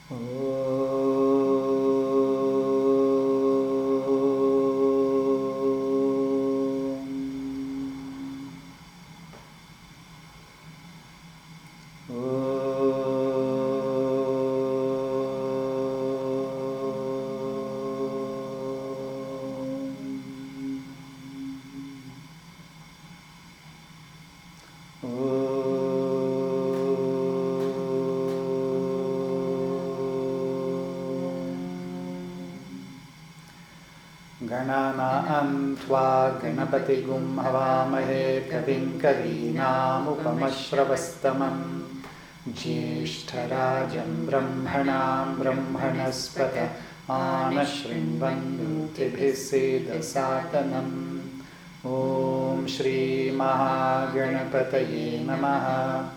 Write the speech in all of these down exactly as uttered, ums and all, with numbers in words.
Gananaan tva ganapatigum havamahe kavim kavinamupamashravastamam jyeshtarajam brahmanam brahmanaspata anashrinvannutibhiseda satanam. Om Shri Mahaganapataye Namaha.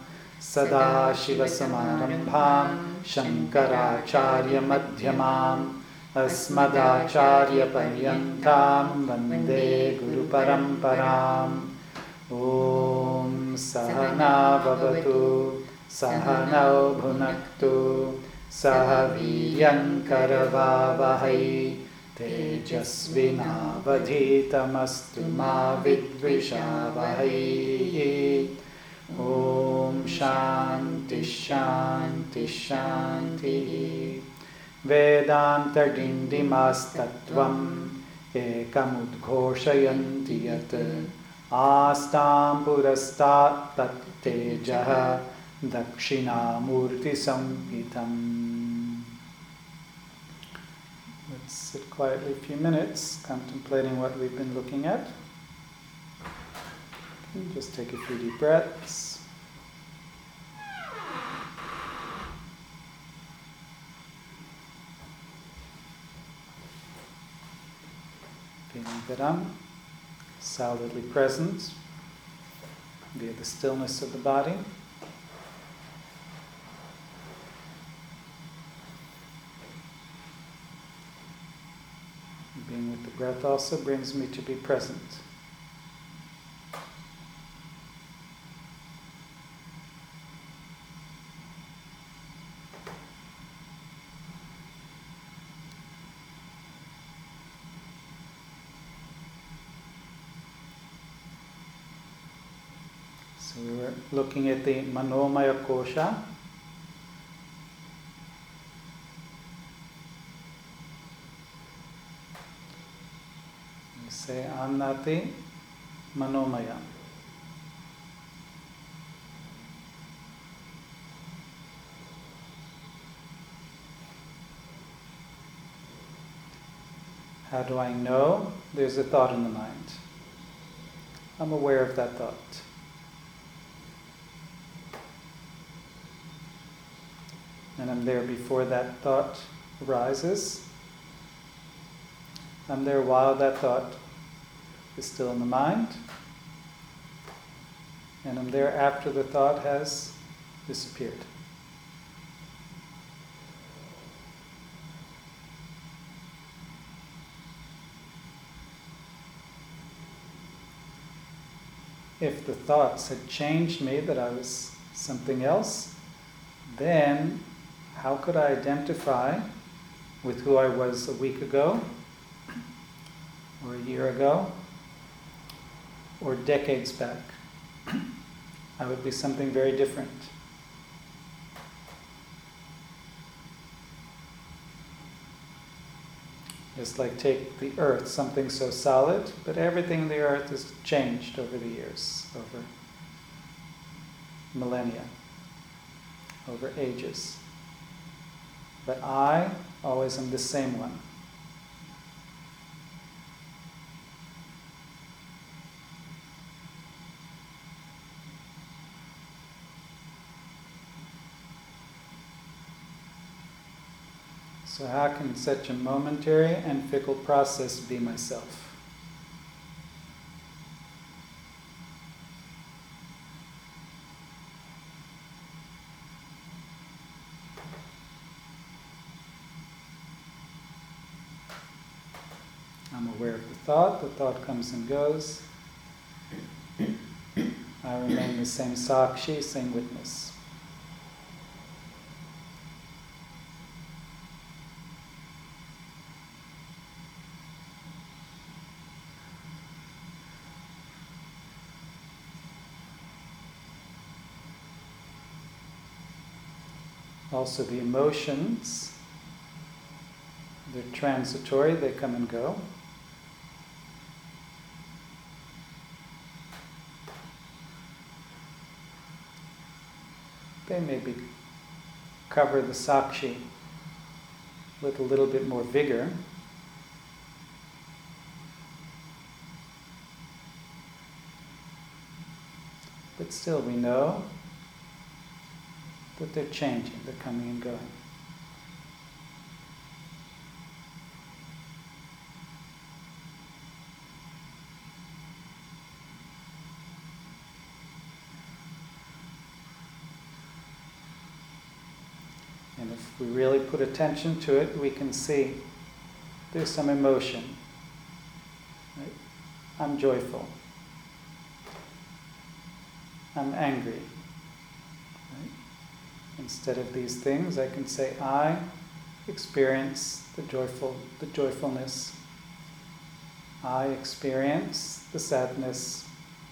Sadashivasamarambham Shankaracharya Madhyamam Asmadacharya Paryantam Vande Guru Paramparam. Om Sahana Bhavatu Sahanau Bhunaktu Sahaviryam Karavavahai Tejasvinavadhitamastu ma vidvishavahai. Om Shanti Shanti Shanti. Vedanta dindimastatvam ekamudghoshayanti yat astam purastat tat tejaha dakshinamurti samhitam. Let's sit quietly a few minutes, contemplating what we've been looking at. Okay, just take a few deep breaths. Feeling that I'm solidly present via the stillness of the body. Being with the breath also brings me to be present. So we were looking at the Manomaya Kosha. We say Annati Manomaya. How do I know there's a thought in the mind? I'm aware of that thought. And I'm there before that thought arises. I'm there while that thought is still in the mind. And I'm there after the thought has disappeared. If the thoughts had changed me, that I was something else, then how could I identify with who I was a week ago, or a year ago, or decades back? I would be something very different. Just like take the earth, something so solid, but everything in the earth has changed over the years, over millennia, over ages. But I always am the same one. So how can such a momentary and fickle process be myself? I'm aware of the thought, the thought comes and goes. I remain the same Sakshi, same witness. Also the emotions, they're transitory, they come and go. They maybe cover the sakshi with a little bit more vigor. But still we know that they're changing, they're coming and going. And if we really put attention to it, we can see there's some emotion. Right? I'm joyful. I'm angry. Right? Instead of these things, I can say, I experience the joyful, the joyfulness. I experience the sadness.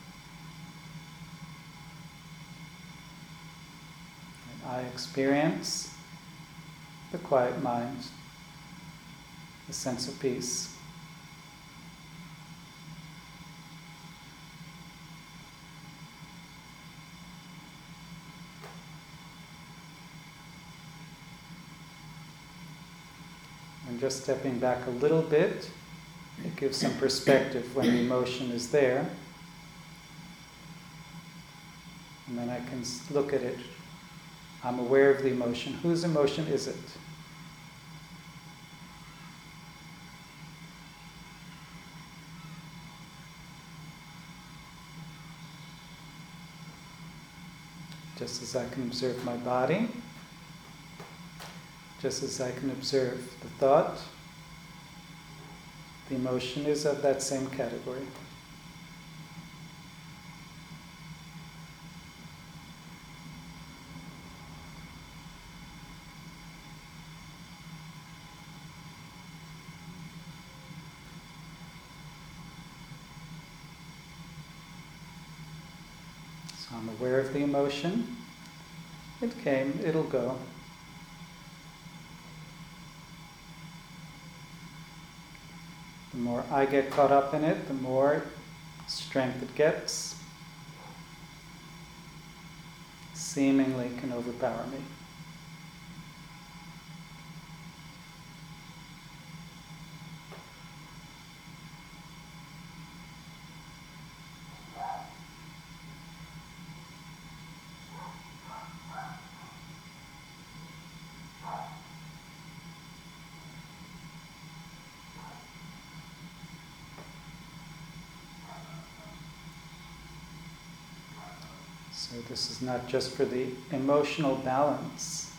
I experience the quiet mind, the sense of peace. And just stepping back a little bit, it gives some perspective when the emotion is there. And then I can look at it. I'm aware of the emotion. Whose emotion is it? Just as I can observe my body, just as I can observe the thought, the emotion is of that same category. So I'm aware of the emotion. It came, it'll go. The more I get caught up in it, the more strength it gets. Seemingly can overpower me. So this is not just for the emotional balance,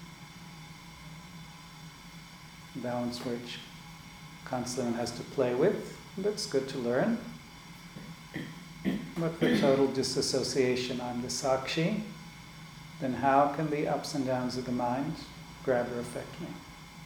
balance which constantly one has to play with. That's good to learn. But for total disassociation, I'm the sakshi, then how can the ups and downs of the mind grab or affect me?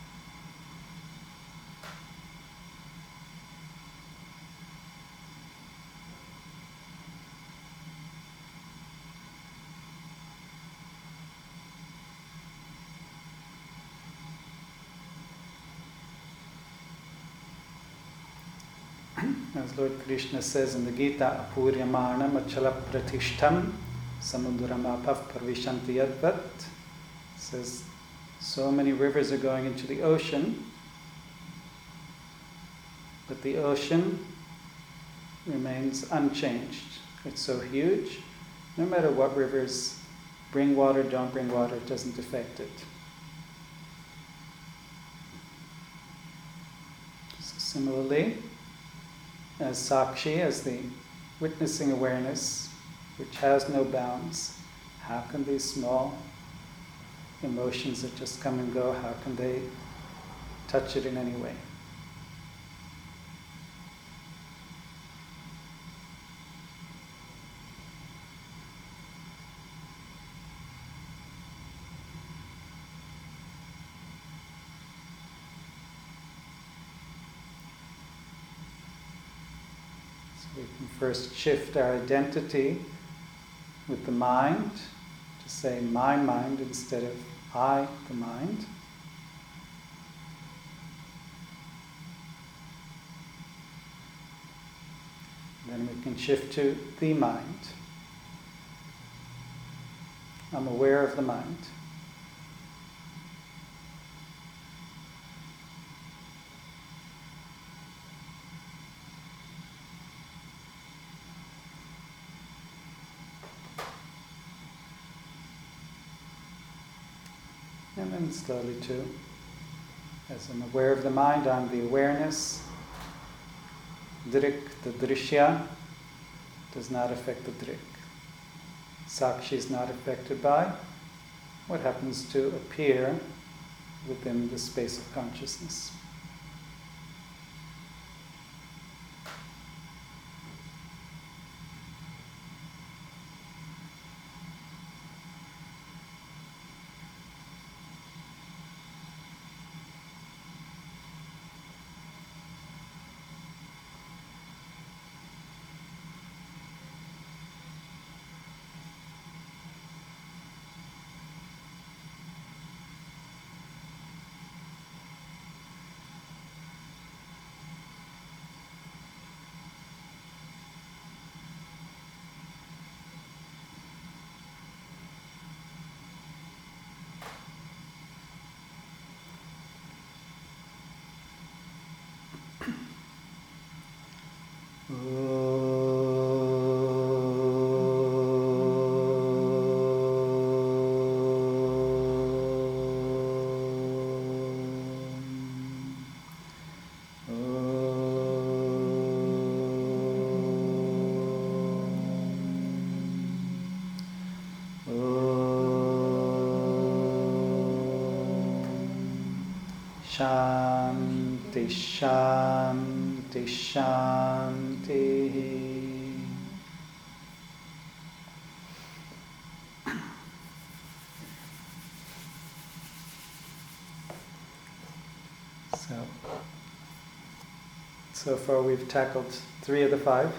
As Lord Krishna says in the Gita, Apuryamanam achala pratishtham samudramapav parvishanti yadvat, says so many rivers are going into the ocean, but the ocean remains unchanged. It's so huge, no matter what rivers bring water, don't bring water, it doesn't affect it. So similarly, as sakshi, as the witnessing awareness, which has no bounds, how can these small emotions that just come and go, how can they touch it in any way? We can first shift our identity with the mind to say my mind instead of I, the mind. Then we can shift to the mind. I'm aware of the mind. And then slowly too, as I'm aware of the mind, I'm the awareness. Drik, the drishya, does not affect the drik. Sakshi is not affected by what happens to appear within the space of consciousness. Shanti, Shanti, Shanti. So, so far we've tackled three of the five.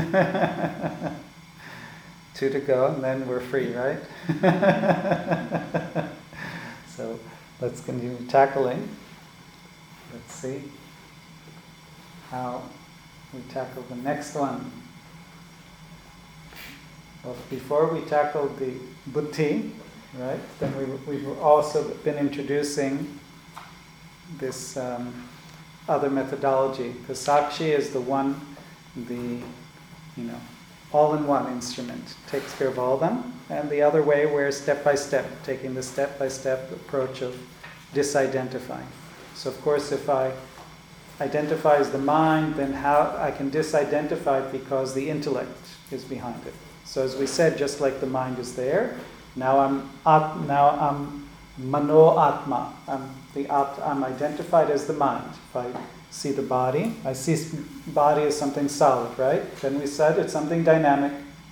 Two to go, and then we're free, right? So let's continue tackling. Let's see how we tackle the next one. Well, before we tackled the buddhi, right, then we, we've also been introducing this um, other methodology. The sakshi is the one, the, you know, all-in-one instrument, takes care of all of them, and the other way where step by step, taking the step-by-step approach of disidentifying. So of course if I identify as the mind, then how I can disidentify it because the intellect is behind it. So as we said, just like the mind is there, now I'm at, now I'm mano atma. I'm the at, I'm identified as the mind. If I see the body, I see body as something solid, right? Then we said it's something dynamic.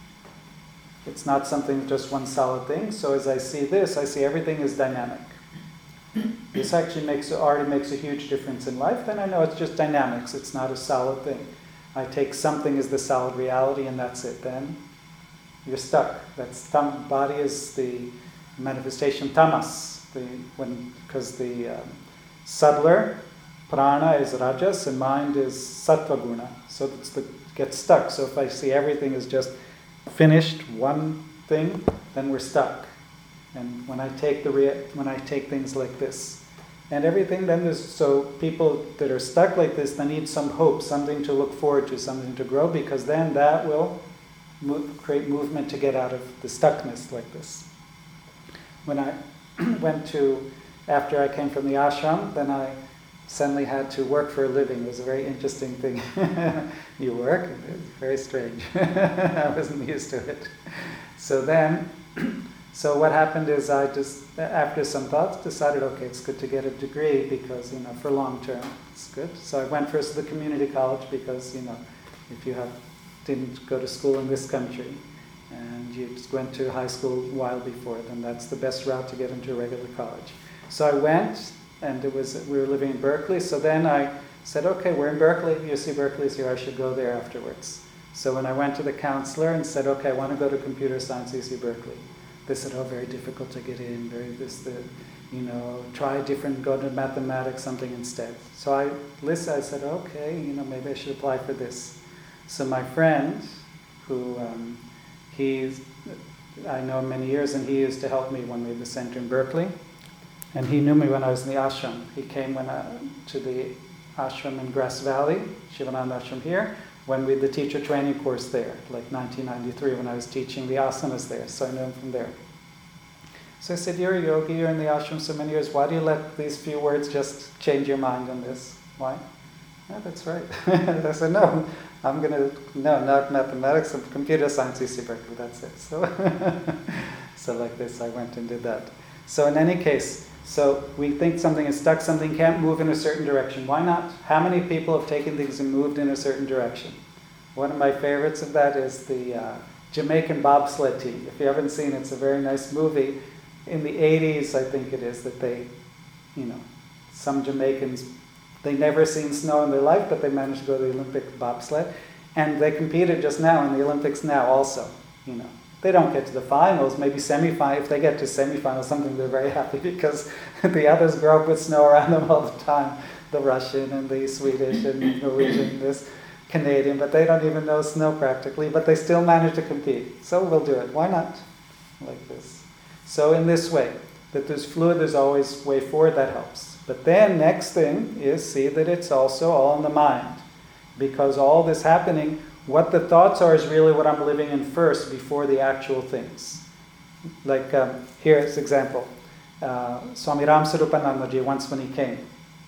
It's not something just one solid thing. So as I see this, I see everything is dynamic. This actually makes already makes a huge difference in life. Then I know it's just dynamics. It's not a solid thing. I take something as the solid reality, and that's it. Then you're stuck. That's tam, body is the manifestation tamas. The when because the um, subtler prana is rajas and mind is sattva guna. So it's the gets stuck. So if I see everything is just finished one thing, then we're stuck. And when I take the rea- when I take things like this, and everything, then there's so people that are stuck like this, they need some hope, something to look forward to, something to grow, because then that will move, create movement to get out of the stuckness like this. When I went to, after I came from the ashram, then I suddenly had to work for a living. It was a very interesting thing. You work, it's very strange. I wasn't used to it. So then. So what happened is I just, after some thoughts, decided, okay, it's good to get a degree because, you know, for long term, it's good. So I went first to the community college because, you know, if you have didn't go to school in this country and you just went to high school a while before, then that's the best route to get into a regular college. So I went, and it was we were living in Berkeley. So then I said, okay, we're in Berkeley. U C Berkeley is here. I should go there afterwards. So when I went to the counselor and said, okay, I want to go to computer science, U C Berkeley. They said, oh, very difficult to get in, very this, the, you know, try different, go to mathematics, something instead. So I listened, I said, okay, you know, maybe I should apply for this. So my friend, who um, he's, I know him many years, and he used to help me when we had the center in Berkeley. And he knew me when I was in the ashram. He came when I, to the ashram in Grass Valley, Shivananda ashram here, when we had the teacher training course there, like nineteen ninety-three, when I was teaching the asanas there. So I knew him from there. So I said, you're a yogi, you're in the ashram so many years, why do you let these few words just change your mind on this? Why? Yeah, that's right. I said, no, I'm going to, no, not mathematics, and computer science, U C Berkeley, that's it. So, so like this, I went and did that. So in any case, so we think something is stuck, something can't move in a certain direction. Why not? How many people have taken things and moved in a certain direction? One of my favorites of that is the uh, Jamaican bobsled team. If you haven't seen it, it's a very nice movie. In the eighties, I think it is, that they, you know, some Jamaicans, they never seen snow in their life, but they managed to go to the Olympic bobsled. And they competed just now in the Olympics now also, you know. They don't get to the finals, maybe semifinals. If they get to semifinals, something, they're very happy because the others grow up with snow around them all the time. The Russian and the Swedish and Norwegian, this Canadian, but they don't even know snow practically, but they still manage to compete. So we'll do it. Why not? Like this. So in this way, that there's fluid, there's always way forward, that helps. But then next thing is see that it's also all in the mind. Because all this happening, what the thoughts are is really what I'm living in first before the actual things. Like um, here's an example. Uh, Swami Ramsarupanandaji, once when he came,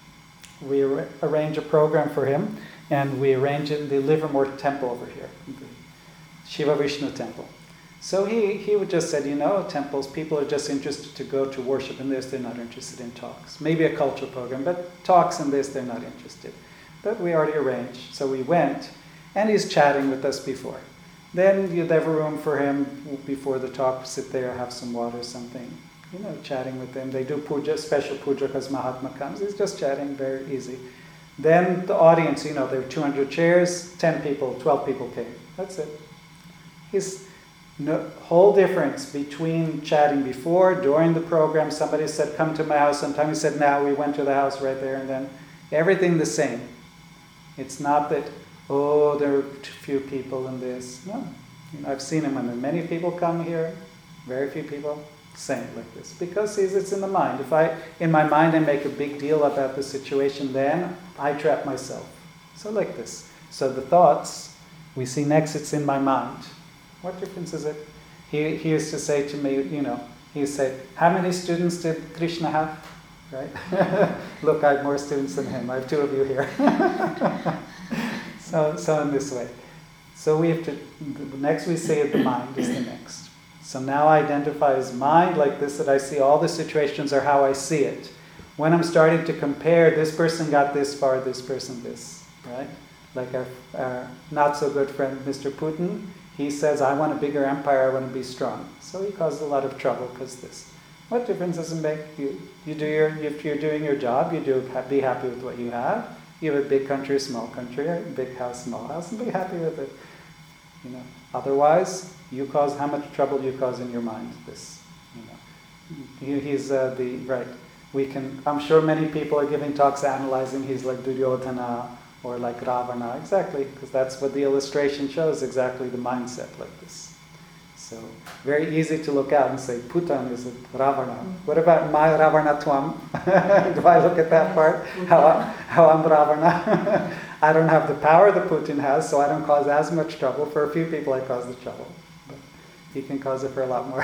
we ar- arranged a program for him, and we arranged it in the Livermore temple over here, the Shiva Vishnu temple. So he, he would just said, you know, temples, people are just interested to go to worship in this, they're not interested in talks. Maybe a cultural program, but talks in this, they're not interested. But we already arranged, so we went, and he's chatting with us before. Then you'd have a room for him before the talk, sit there, have some water or something, you know, chatting with him. They do puja, special puja because Mahatma comes. He's just chatting, very easy. Then the audience, you know, there were two hundred chairs, ten people, twelve people came. That's it. His no, whole difference between chatting before, during the program, somebody said, come to my house. Sometimes he said, now we went to the house right there and then. Everything the same. It's not that, oh, there are too few people in this. No. You know, I've seen him when many people come here, very few people, same like this. Because see, it's in the mind. If I, in my mind, I make a big deal about the situation, then I trap myself. So like this. So the thoughts, we see next, it's in my mind. What difference is it? He, he used to say to me, you know, he used to say, how many students did Krishna have? Right? Look, I have more students than him. I have two of you here. so, so in this way. So we have to, the next we say the mind is the next. So now I identify as mind like this, that I see all the situations are how I see it. When I'm starting to compare, this person got this far, this person this, right? Like our, our not so good friend, Mister Putin, he says, I want a bigger empire, I want to be strong. So he causes a lot of trouble because this. What difference does it make? You, you do your, if you're doing your job, you do be happy with what you have. You have a big country, a small country, a big house, small house, and be happy with it. You know. Otherwise, you cause how much trouble you cause in your mind. This, you know. He, he's uh, the right. We can. I'm sure many people are giving talks analyzing. He's like Duryodhana or like Ravana. Exactly, because that's what the illustration shows. Exactly the mindset like this. So, very easy to look out and say, Putan is a Ravana. What about my Ravanatvam? Do I look at that part? How, how I'm Ravana? I don't have the power that Putin has, so I don't cause as much trouble. For a few people, I cause the trouble. But he can cause it for a lot more.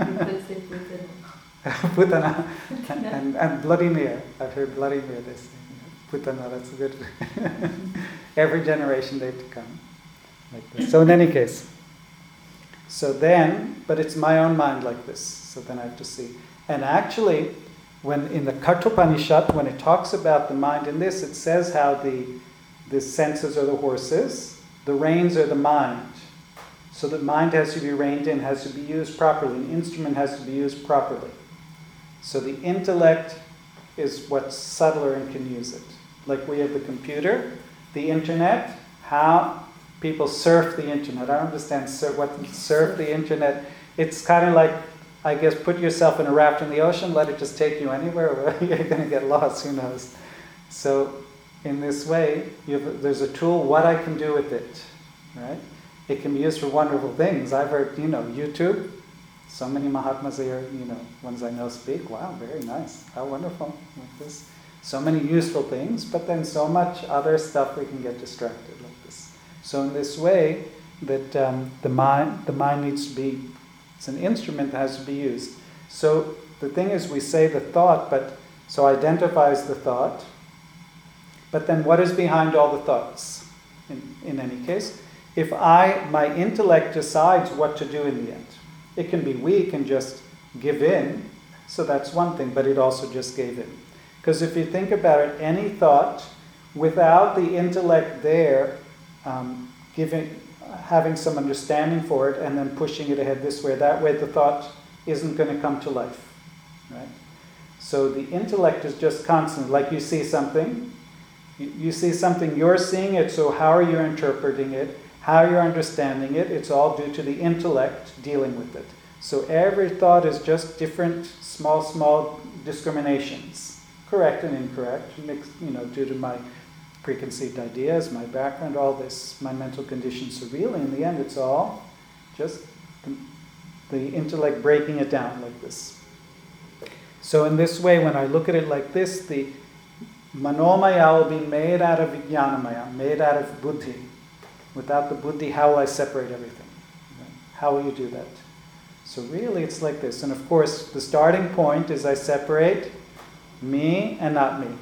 Putana. and, and, and Vladimir. I've heard Vladimir they say. Putana, that's good. Every generation they have to come. Like this. So in any case, so then, but it's my own mind like this. So then I have to see. And actually, when in the Kathopanishad, when it talks about the mind in this, it says how the, the senses are the horses, the reins are the mind. So the mind has to be reined in, has to be used properly. An instrument has to be used properly. So the intellect is what's subtler and can use it. Like we have the computer, the internet, how people surf the internet. I don't understand sur- what surf the internet. It's kind of like I guess put yourself in a raft in the ocean, let it just take you anywhere, where you're going to get lost, who knows. So in this way, you have, there's a tool, what I can do with it, right? It can be used for wonderful things. I've heard, you know, YouTube, so many Mahatmas here, you know, ones I know speak, wow, very nice, how wonderful, like this. So many useful things, but then so much other stuff we can get distracted like this. So in this way, that um, the mind, the mind needs to be, it's an instrument that has to be used. So the thing is, we say the thought, but so identifies the thought. But then what is behind all the thoughts? In, in any case, if I, my intellect decides what to do in the end, it can be weak and just give in. So that's one thing, but it also just gave in. Because if you think about it, any thought without the intellect there, um, giving. having some understanding for it and then pushing it ahead this way, that way the thought isn't going to come to life, right? So the intellect is just constant. Like you see something, you, you see something, you're seeing it, so how are you interpreting it? How you're understanding it? It's all due to the intellect dealing with it. So every thought is just different, small, small discriminations, correct and incorrect, mixed, you know, due to my preconceived ideas, my background, all this, my mental conditions. So really, in the end, it's all just the, the intellect breaking it down like this. So in this way, when I look at it like this, the manomaya will be made out of vijnanamaya, made out of buddhi. Without the buddhi, how will I separate everything? How will you do that? So really, it's like this. And of course, the starting point is I separate me and not me.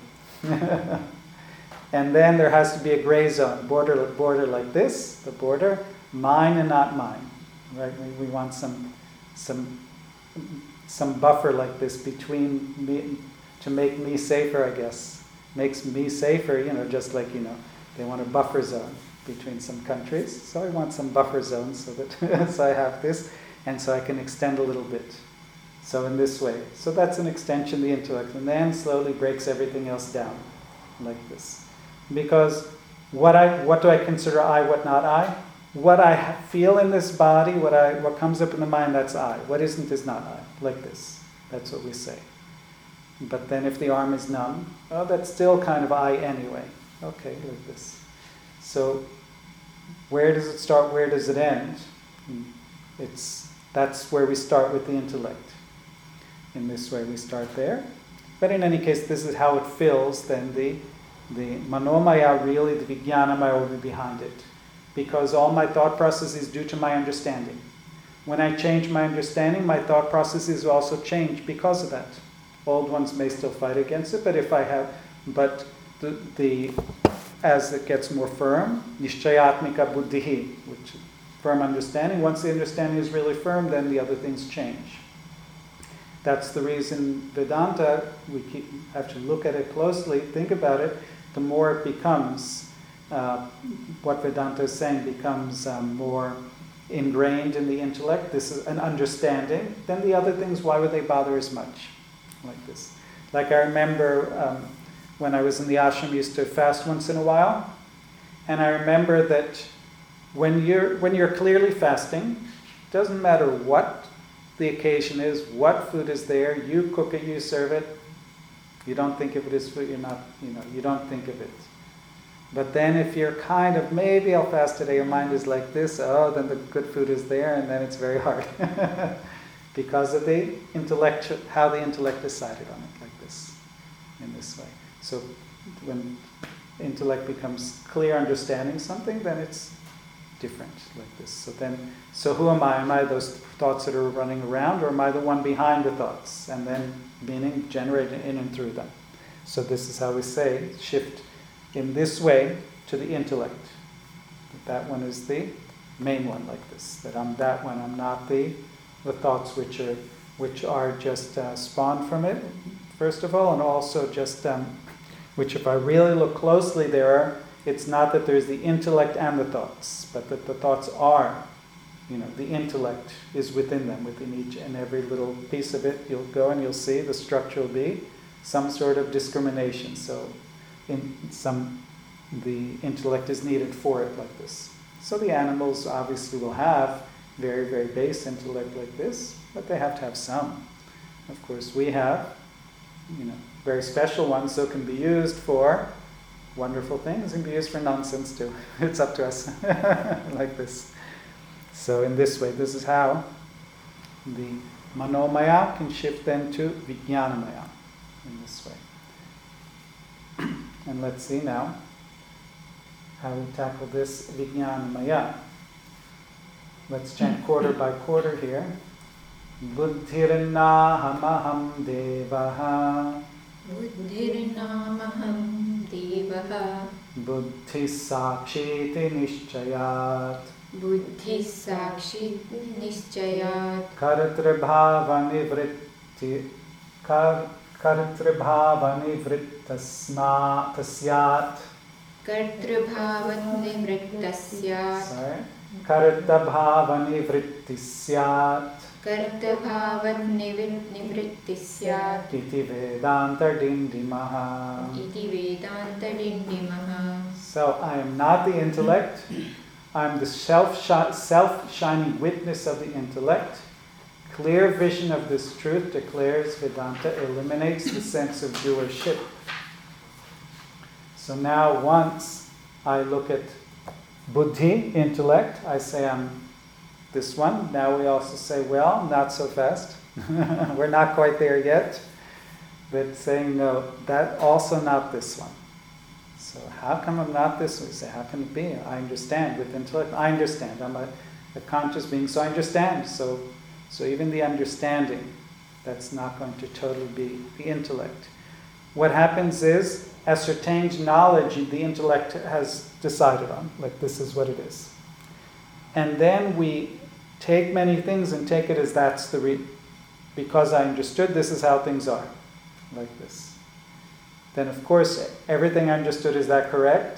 And then there has to be a gray zone, border border like this, the border, mine and not mine, right? We, we want some some some buffer like this between me, to make me safer, I guess. Makes me safer, you know, just like, you know, they want a buffer zone between some countries. So I want some buffer zones so that so I have this, and so I can extend a little bit. So in this way. So that's an extension of the intellect, and then slowly breaks everything else down, like this. Because what I what do I consider I, what not I? What I feel in this body, what I what comes up in the mind, that's I. What isn't is not I. Like this. That's what we say. But then if the arm is numb, oh, that's still kind of I anyway. Okay, like this. So where does it start? Where does it end? It's that's where we start with the intellect. In this way, we start there. But in any case, this is how it fills then the. The manomaya, really, the vijnanamaya will be behind it. Because all my thought process is due to my understanding. When I change my understanding, my thought processes will also change because of that. Old ones may still fight against it, but if I have, but the, the as it gets more firm, nishchayatmika buddhihi, which firm understanding, once the understanding is really firm, then the other things change. That's the reason Vedanta, we keep, have to look at it closely, think about it, the more it becomes, uh, what Vedanta is saying becomes um, more ingrained in the intellect, this is an understanding, then the other things, why would they bother as much? Like this. Like I remember um, when I was in the ashram, I used to fast once in a while, and I remember that when you're, when you're clearly fasting, it doesn't matter what the occasion is, what food is there, you cook it, you serve it, you don't think of it as food, you're not, you know, you don't think of it. But then if you're kind of, maybe I'll fast today, your mind is like this, oh, then the good food is there, and then it's very hard. Because of the intellect, how the intellect decided on it, like this, in this way. So when intellect becomes clear understanding something, then it's different, like this. So then, so who am I? Am I those thoughts that are running around, or am I the one behind the thoughts? And then meaning generated in and through them. So this is how we say, shift in this way to the intellect. That one is the main one, like this. That I'm that one, I'm not the the thoughts which are which are just uh, spawned from it, first of all, and also just um, which, if I really look closely, there are. It's not that there's the intellect and the thoughts, but that the thoughts are, you know, the intellect is within them, within each and every little piece of it. You'll go and you'll see the structure will be some sort of discrimination. So, in some, the intellect is needed for it, like this. So the animals obviously will have very, very base intellect like this, but they have to have some. Of course, we have, you know, very special ones, so can be used for wonderful things and be used for nonsense too. It's up to us, like this. So in this way, this is how the Manomaya can shift then to Vijnanamaya, in this way. And let's see now how we tackle this Vijnanamaya. Let's chant quarter by quarter here. Buddhirnahamaham devaha. Buddhirnamaham devaha. Buddhisakshiti nishchayat. Buddhisakshiti nishchayat. Karatribhava nivritti. Kar, Karatribhava nivrittasma tasyat. Kartribhavat nivrittasyat. Sorry. Kartabhava nivritti syat. Kartabhavat nivritti syat. Iti Vedanta dindimaha. Iti Vedanta dindimaha. So I am not the intellect. I am the self self-shining witness of the intellect. Clear vision of this truth, declares Vedanta, eliminates the sense of doership. So now once I look at buddhi, intellect, I say I'm this one. Now we also say, well, not so fast. We're not quite there yet. But saying, no, that also not this one. So how come I'm not this one? We say, how can it be? I understand with intellect. I understand. I'm a, a conscious being, so I understand. So, so even the understanding, that's not going to totally be the intellect. What happens is, ascertained knowledge the intellect has decided on, like this is what it is. And then we take many things and take it as that's the re- because I understood this is how things are, like this. Then of course everything I understood, is that correct?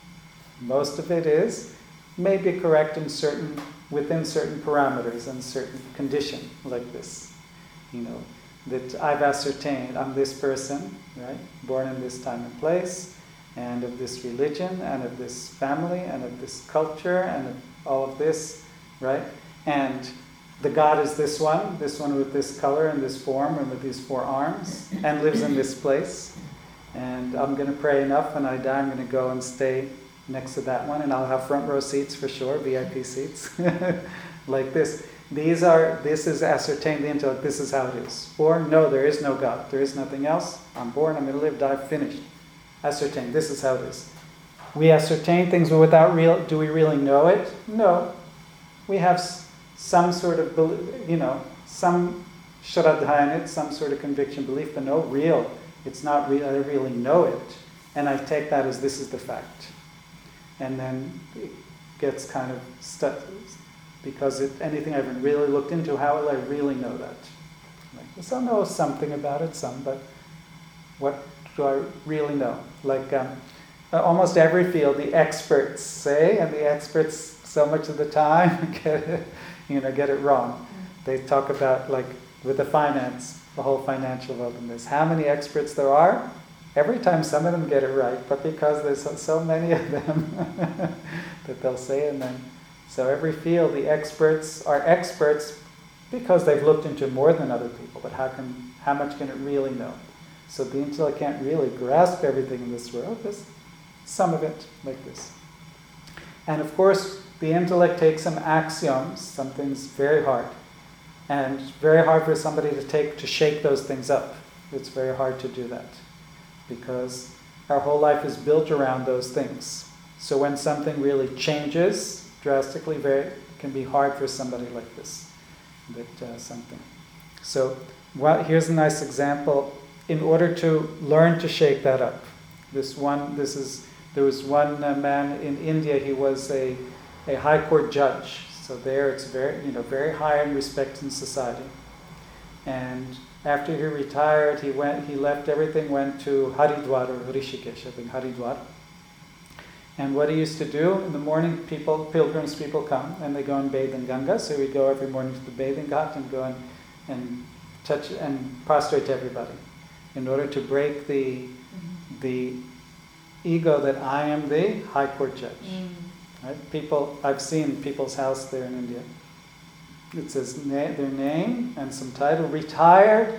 Most of it is, may be correct in certain, within certain parameters and certain condition, like this. You know, that I've ascertained I'm this person, right? Born in this time and place, and of this religion, and of this family, and of this culture, and of all of this, right? And the God is this one, this one with this color and this form and with these four arms, and lives in this place. And I'm going to pray enough, when I die I'm going to go and stay next to that one, and I'll have front row seats for sure, V I P seats, like this. These are, this is ascertained the intellect, this is how it is. Or, no, there is no God, there is nothing else. I'm born, I'm going to live, die, finished. Ascertained, this is how it is. We ascertain things, but without real, do we really know it? No. We have some sort of, you know, some shraddha in it, some sort of conviction, belief, but no real. It's not real, I really know it. And I take that as this is the fact. And then it gets kind of stuck. Because if anything I haven't really looked into, how will I really know that? Like, so I know something about it, some, but what do I really know? Like um, almost every field, the experts say, and the experts so much of the time get it, you know, get it wrong. They talk about, like with the finance, the whole financial world in this. How many experts there are? Every time some of them get it right, but because there's so, so many of them that they'll say, and then so every field, the experts are experts because they've looked into more than other people, but how can, how much can it really know? So the intellect can't really grasp everything in this world, there's some of it like this. And of course, the intellect takes some axioms, some things very hard, and it's very hard for somebody to take, to shake those things up. It's very hard to do that, because our whole life is built around those things. So when something really changes drastically, very, it can be hard for somebody like this. That uh, something. So well, here's a nice example. In order to learn to shake that up, this one, this is there was one uh, man in India. He was a a high court judge. So there, it's very you know very high in respect in society. And after he retired, he went. He left everything, went to Haridwar or Rishikesh, I think Haridwar. And what he used to do, in the morning, people, pilgrims, people come and they go and bathe in Ganga. So we'd go every morning to the bathing ghat and go and, and touch and prostrate to everybody, in order to break the mm-hmm. the ego that I am the high court judge. Mm. Right? People, I've seen people's house there in India, it says na- their name and some title, retired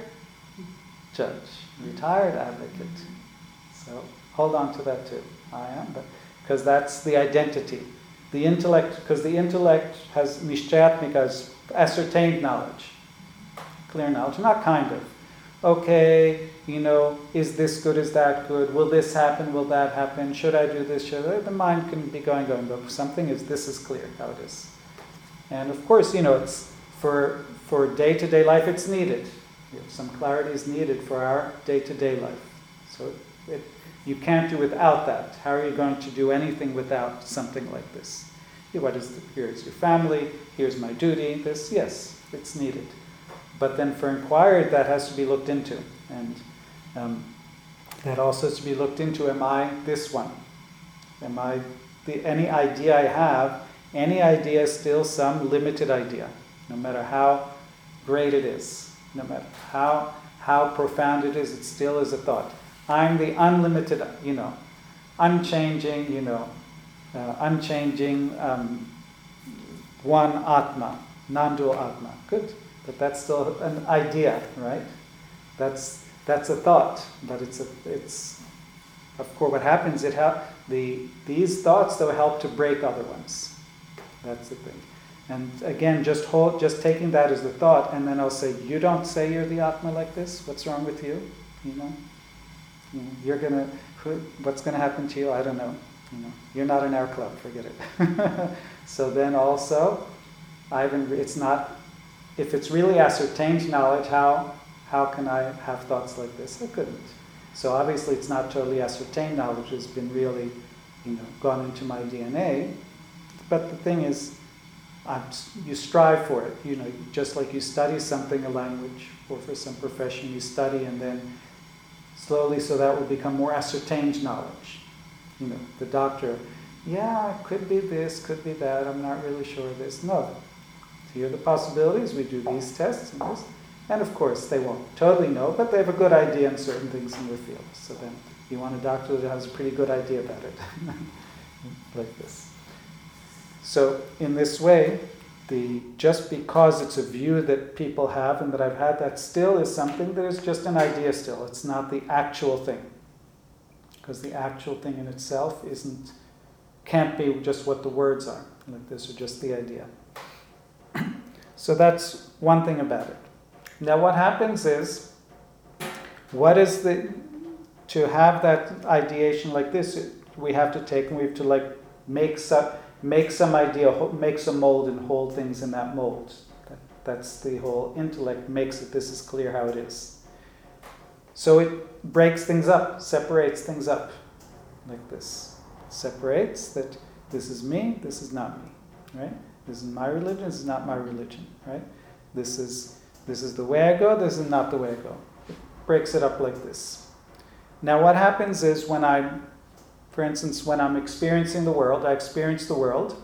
judge, retired advocate. So hold on to that too. I am, but because that's the identity. The intellect, because the intellect has nishchayatmika, has ascertained knowledge, clear knowledge, not kind of. Okay, you know, is this good, is that good? Will this happen, will that happen? Should I do this, should I? The mind can be going, going, but something is, this is clear how it is. And of course, you know, it's for for day-to-day life, it's needed. You know, some clarity is needed for our day-to-day life. So it, you can't do without that. How are you going to do anything without something like this? What is the, here's your family, here's my duty, this, yes, it's needed. But then for inquiry, that has to be looked into. And um, that also has to be looked into, am I this one? Am I, the, any idea I have, any idea is still some limited idea, no matter how great it is, no matter how, how profound it is, it still is a thought. I'm the unlimited, you know, unchanging, you know, uh, unchanging um, one Atma, non-dual Atma. Good. But that's still an idea, right? That's that's a thought, but it's a it's of course what happens. It help the these thoughts though help to break other ones. That's the thing. And again, just hold, just taking that as the thought, and then I'll say, you don't say you're the Atma like this. What's wrong with you? You know, you know you're gonna. Who, what's gonna happen to you? I don't know. You know, you're not in our club. Forget it. So then also, Ivan, it's not. If it's really ascertained knowledge, how how can I have thoughts like this? I couldn't. So obviously it's not totally ascertained knowledge. It's been really, you know, gone into my D N A. But the thing is, I'm, you strive for it. You know, just like you study something, a language, or for some profession, you study and then slowly, so that will become more ascertained knowledge. You know, the doctor, yeah, it could be this, could be that. I'm not really sure of this. No. Here are the possibilities, we do these tests and this. And of course, they won't totally know, but they have a good idea on certain things in their field. So then you want a doctor that has a pretty good idea about it. Like this. So in this way, the just because it's a view that people have and that I've had, that still is something that is just an idea still. It's not the actual thing. Because the actual thing in itself isn't, can't be just what the words are. Like this, or just the idea. So that's one thing about it. Now what happens is, what is the, to have that ideation like this, we have to take and we have to like make some, make some idea, make some mold and hold things in that mold. That, that's the whole intellect makes it, this is clear how it is. So it breaks things up, separates things up like this. Separates that this is me, this is not me, right? This is my religion, this is not my religion, right? This is this is the way I go, this is not the way I go. It breaks it up like this. Now what happens is when I'm, for instance, when I'm experiencing the world, I experience the world,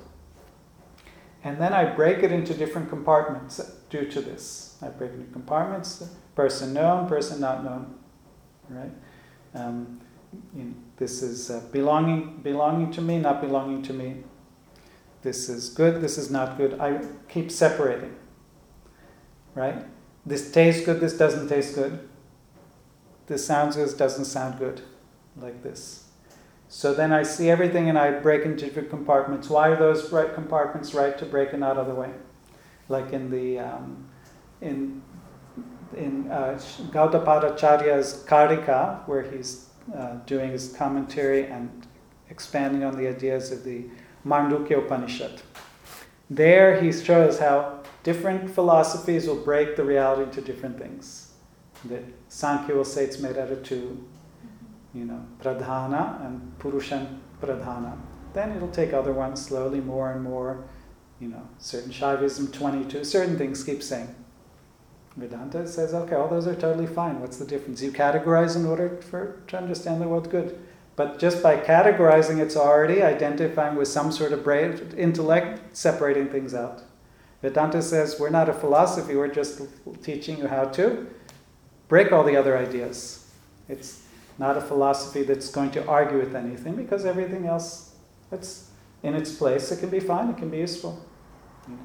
and then I break it into different compartments due to this. I break it into compartments, person known, person not known, right? Um, you know, this is uh, belonging, belonging to me, not belonging to me. This is good, this is not good. I keep separating, right? This tastes good, this doesn't taste good. This sounds good, this doesn't sound good. Like this. So then I see everything and I break into different compartments. Why are those right compartments right to break and not other way? Like in the um, in in uh, Gaudapada Acharya's Karika, where he's uh, doing his commentary and expanding on the ideas of the Mandukya Upanishad. There he shows how different philosophies will break the reality into different things. That Sankhya will say it's made out of two, you know, pradhana and purushan pradhana. Then it'll take other ones slowly, more and more, you know, certain Shaivism twenty-two, certain things keep saying. Vedanta says, okay, all those are totally fine. What's the difference? You categorize in order for to understand the world good. But just by categorizing, it's already identifying with some sort of brave intellect, separating things out. Vedanta says, we're not a philosophy, we're just teaching you how to break all the other ideas. It's not a philosophy that's going to argue with anything, because everything else that's in its place, it can be fine, it can be useful. You know,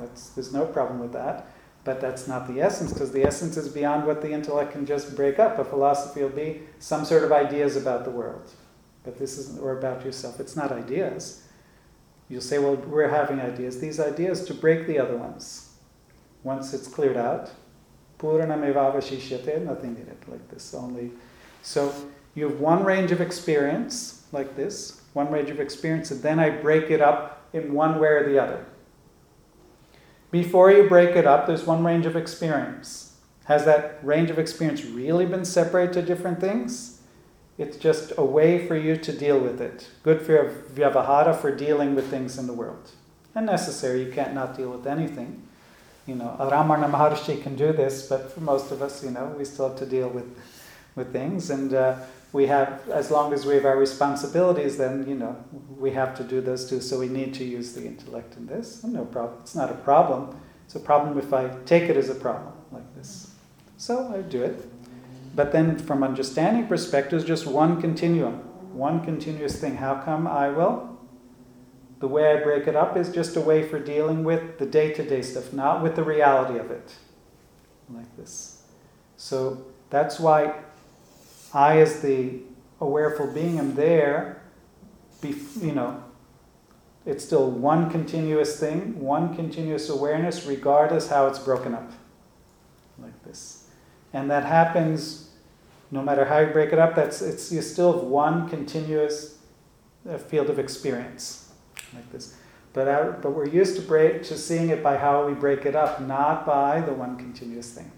That's, there's no problem with that. But that's not the essence, because the essence is beyond what the intellect can just break up. A philosophy will be some sort of ideas about the world. But this isn't, or about yourself. It's not ideas. You'll say, well, we're having ideas. These ideas to break the other ones. Once it's cleared out, Puranamevavashishyate, nothing in it, like this only. So you have one range of experience, like this, one range of experience, and then I break it up in one way or the other. Before you break it up, there's one range of experience. Has that range of experience really been separated to different things? It's just a way for you to deal with it. Good for vyavahara, for dealing with things in the world. And necessary, you can't not deal with anything. You know, Ramarana Maharshi can do this, but for most of us, you know, we still have to deal with, with things. And uh, we have, as long as we have our responsibilities, then, you know, we have to do those too. So we need to use the intellect in this. No problem. It's not a problem. It's a problem if I take it as a problem, like this. So I do it. But then from understanding perspective, it's just one continuum, one continuous thing. How come I will? The way I break it up is just a way for dealing with the day-to-day stuff, not with the reality of it. Like this. So that's why I, as the awareful being, am there, bef- you know, it's still one continuous thing, one continuous awareness, regardless how it's broken up. Like this. And that happens no matter how you break it up, that's it's you still have one continuous uh, field of experience. Like this. But our, but we're used to break to seeing it by how we break it up, not by the one continuous thing.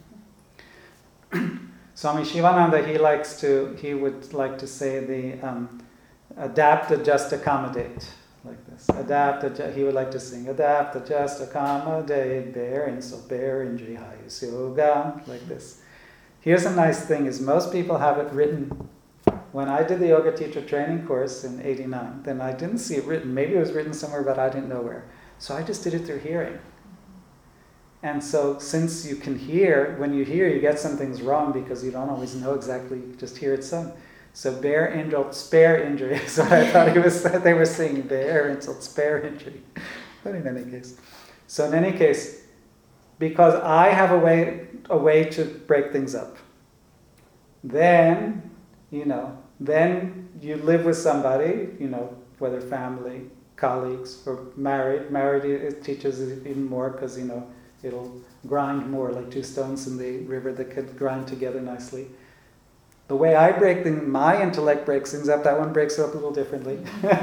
Mm-hmm. Swami Shivananda, he likes to, he would like to say the um, adapt, adjust, accommodate, like this. Adapt, adjust, he would like to sing, adapt, adjust, accommodate, bear, and so bear, indri, hayus, yoga, like this. Here's a nice thing, is most people have it written. When I did the yoga teacher training course in eighty-nine, then I didn't see it written. Maybe it was written somewhere, but I didn't know where. So I just did it through hearing. And so since you can hear, when you hear, you get some things wrong because you don't always know exactly, you just hear it sung. So bear insult, spare injury. So I thought he was, they were saying bear insult, spare injury. But in any case. So in any case, because I have a way, a way to break things up, then, you know, then you live with somebody, you know, whether family, colleagues, or married. Married, it teaches even more because, you know, it'll grind more, like two stones in the river that could grind together nicely. The way I break things, my intellect breaks things up, that one breaks it up a little differently.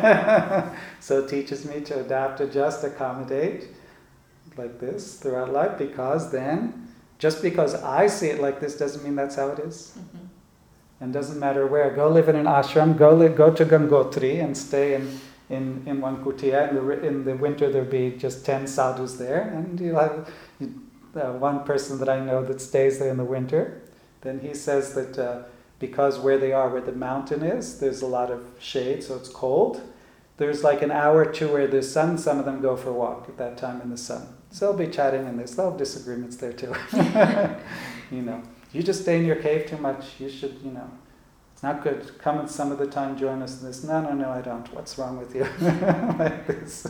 So it teaches me to adapt, adjust, accommodate, like this throughout life, because then, just because I see it like this doesn't mean that's how it is. Mm-hmm. And doesn't matter where. Go live in an ashram, go li- go to Gangotri and stay in, in, in one kutia. In the, in the winter there'll be just ten sadhus there, and you'll have uh, one person that I know that stays there in the winter. Then he says that uh, because where they are, where the mountain is, there's a lot of shade, so it's cold. There's like an hour or two where there's sun, some of them go for a walk at that time in the sun. So they'll be chatting in this, they'll have disagreements there too. You know. You just stay in your cave too much. You should, you know, it's not good. Come and some of the time join us in this. No, no, no, I don't. What's wrong with you? Like this.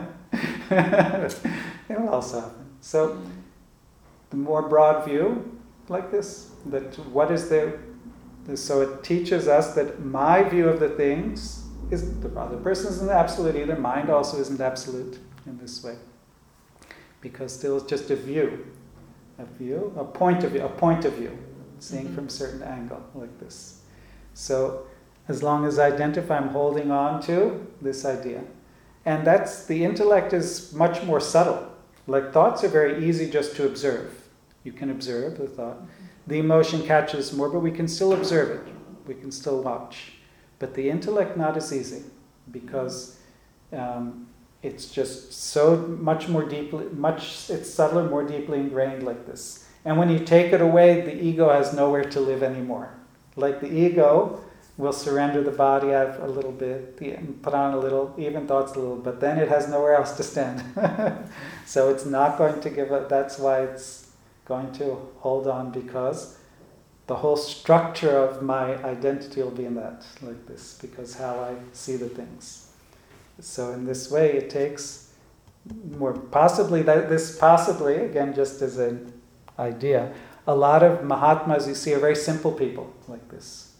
It will also happen. So, the more broad view, like this, that what is there? So it teaches us that my view of the things is the other person isn't absolute either. Mind also isn't absolute in this way, because still it's just a view. A view, a point of view, a point of view, seeing mm-hmm. from a certain angle, like this. So, as long as I identify, I'm holding on to this idea. And that's, the intellect is much more subtle. Like thoughts are very easy just to observe. You can observe the thought. Mm-hmm. The emotion catches more, but we can still observe it. We can still watch. But the intellect, not as easy, because um, it's just so much more deeply, much, it's subtler, more deeply ingrained like this. And when you take it away, the ego has nowhere to live anymore. Like the ego will surrender the body out a little bit, the prana a little, even thoughts a little, but then it has nowhere else to stand. So it's not going to give up, that's why it's going to hold on, because the whole structure of my identity will be in that, like this, because how I see the things. So in this way, it takes more possibly, that this possibly, again, just as an idea, a lot of Mahatmas you see are very simple people like this.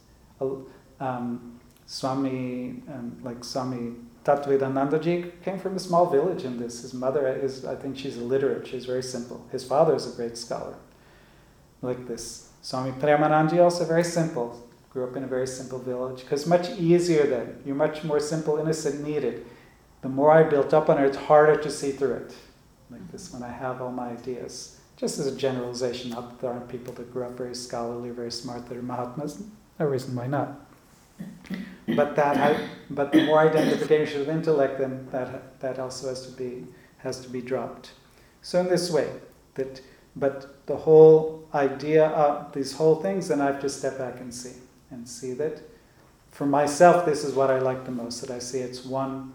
Um, Swami, um, like Swami Tattvidanandaji came from a small village in this. His mother is, I think she's illiterate, she's very simple. His father is a great scholar, like this. Swami Premananji also very simple, grew up in a very simple village, because much easier then, you're much more simple, innocent, needed. The more I built up on it, it's harder to see through it, like this, when I have all my ideas. Just as a generalization, not that there aren't people that grew up very scholarly, very smart, that are Mahatmas, no reason why not. But that, I, but the more identification with intellect, then that that also has to be has to be dropped. So in this way, that but the whole idea of these whole things, then I have to step back and see and see that for myself, this is what I like the most. That I see it's one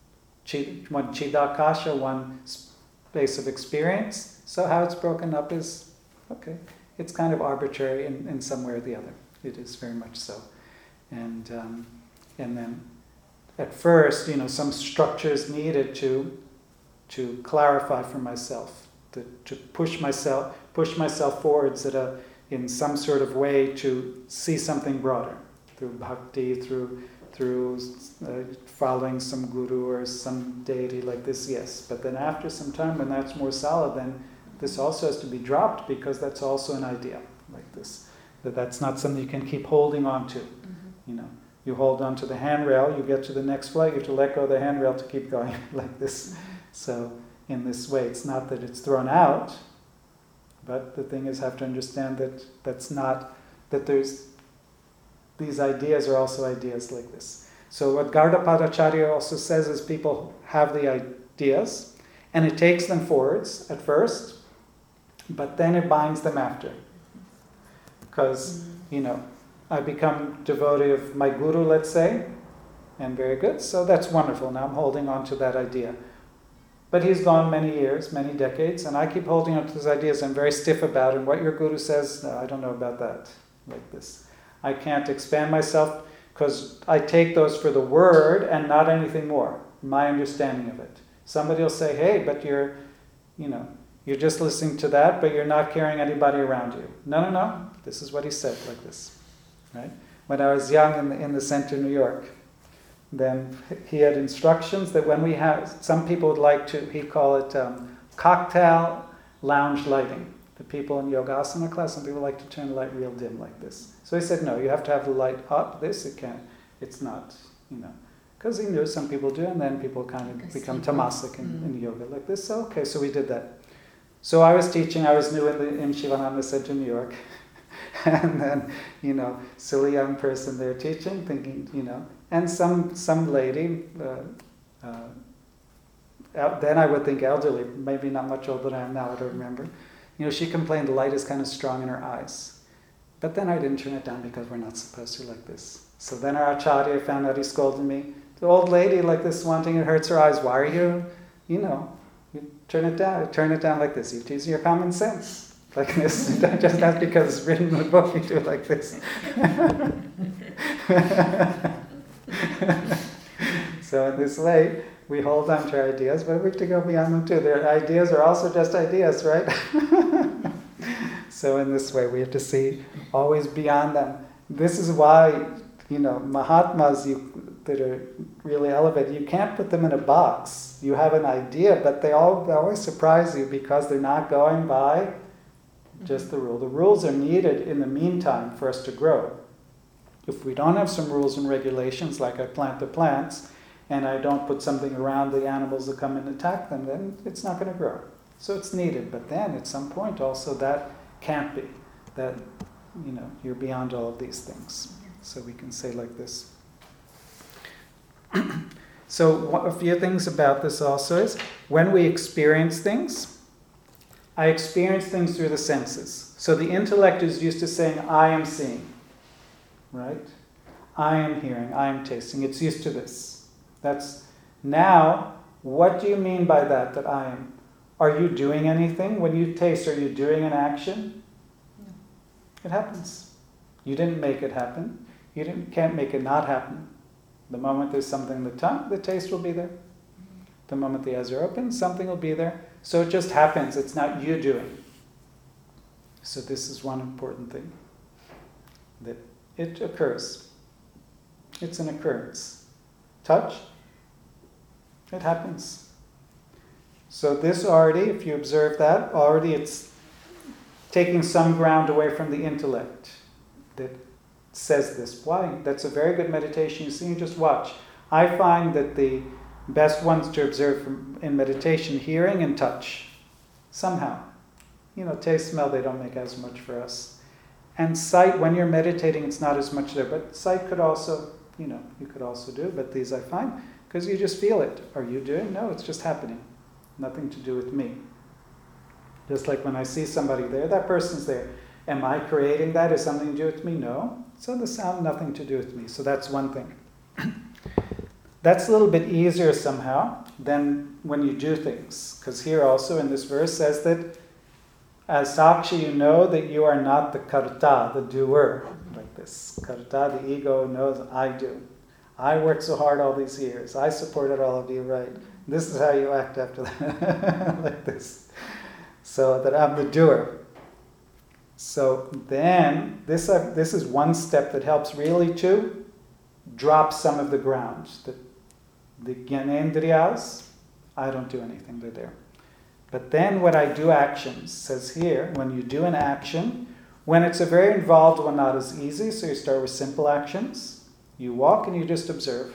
chid, one chidakasha, one space of experience. So how it's broken up is okay. It's kind of arbitrary in, in some way or the other. It is very much so. And um, and then at first, you know, some structure is needed to to clarify for myself, to, to push myself push myself forwards at a in some sort of way to see something broader through bhakti, through through uh, following some guru or some deity like this. Yes, but then after some time, when that's more solid, then this also has to be dropped because that's also an idea like this. That that's not something you can keep holding on to. You know, you hold on to the handrail, you get to the next flight, you have to let go of the handrail to keep going like this. So in this way, it's not that it's thrown out, but the thing is, have to understand that that's not, that there's, these ideas are also ideas like this. So what Gaudapadacharya also says is people have the ideas, and it takes them forwards at first, but then it binds them after. Because, you know, I become devotee of my guru, let's say, and very good, so that's wonderful. Now I'm holding on to that idea. But he's gone many years, many decades, and I keep holding on to those ideas. I'm very stiff about it. And what your guru says, no, I don't know about that, like this. I can't expand myself because I take those for the word and not anything more, my understanding of it. Somebody will say, hey, but you're, you know, you're just listening to that, but you're not carrying anybody around you. No, no, no. This is what he said, like this. Right? When I was young in the, in the center of New York, then he had instructions that when we have, some people would like to, he'd call it um, cocktail lounge lighting. The people in yogasana class, some people like to turn the light real dim like this. So he said, no, you have to have the light up. This, it can't, it's not, you know. Because he knew some people do, and then people kind of become tamasic in, mm. in yoga like this. So, okay, so we did that. So I was teaching, I was new in, the, in Shivananda Center, New York. And then, you know, silly young person there teaching, thinking, you know, and some some lady, uh, uh, then I would think elderly, maybe not much older than I am now, I don't remember. You know, she complained the light is kind of strong in her eyes. But then I didn't turn it down because we're not supposed to like this. So then our acharya found out, he scolded me. The old lady like this wanting, it hurts her eyes. Why are you, you know, you turn it down, turn it down like this. You use your common sense. Like this, just not because it's written in the book, you do it like this. So in this way, we hold on to our ideas, but we have to go beyond them too. Their ideas are also just ideas, right? So in this way, we have to see always beyond them. This is why, you know, Mahatmas you, that are really elevated, you can't put them in a box. You have an idea, but they, all, they always surprise you because they're not going by just the rule. The rules are needed in the meantime for us to grow. If we don't have some rules and regulations, like I plant the plants, and I don't put something around the animals that come and attack them, then it's not going to grow. So it's needed. But then at some point also that can't be. That, you know, you're beyond all of these things. So we can say like this. So a few things about this also is, when we experience things, I experience things through the senses. So the intellect is used to saying, I am seeing, right? I am hearing, I am tasting. It's used to this. That's now, what do you mean by that, that I am? Are you doing anything? When you taste, are you doing an action? No. It happens. You didn't make it happen. You didn't, can't make it not happen. The moment there's something in the tongue, the taste will be there. The moment the eyes are open, something will be there. So it just happens. It's not you doing. So this is one important thing. That it occurs. It's an occurrence. Touch, it happens. So this already, if you observe that, already it's taking some ground away from the intellect that says this. Why? That's a very good meditation. You see, you just watch. I find that the best ones to observe from, in meditation, hearing and touch. Somehow. You know, taste, smell, they don't make as much for us. And sight, when you're meditating, it's not as much there. But sight could also, you know, you could also do. But these I find, because you just feel it. Are you doing? No, it's just happening. Nothing to do with me. Just like when I see somebody there, that person's there. Am I creating that? Is something to do with me? No. So the sound, nothing to do with me. So that's one thing. That's a little bit easier somehow than when you do things. Because here also in this verse says that as Sakshi you know that you are not the karta, the doer. Like this. Karta, the ego knows I do. I worked so hard all these years. I supported all of you, right? This is how you act after that. Like this. So that I'm the doer. So then, this uh, this is one step that helps really to drop some of the ground. The, the Gyanendriyas, I don't do anything, they're there. But then when I do actions, says here, when you do an action, when it's a very involved one, not as easy, so you start with simple actions. You walk and you just observe.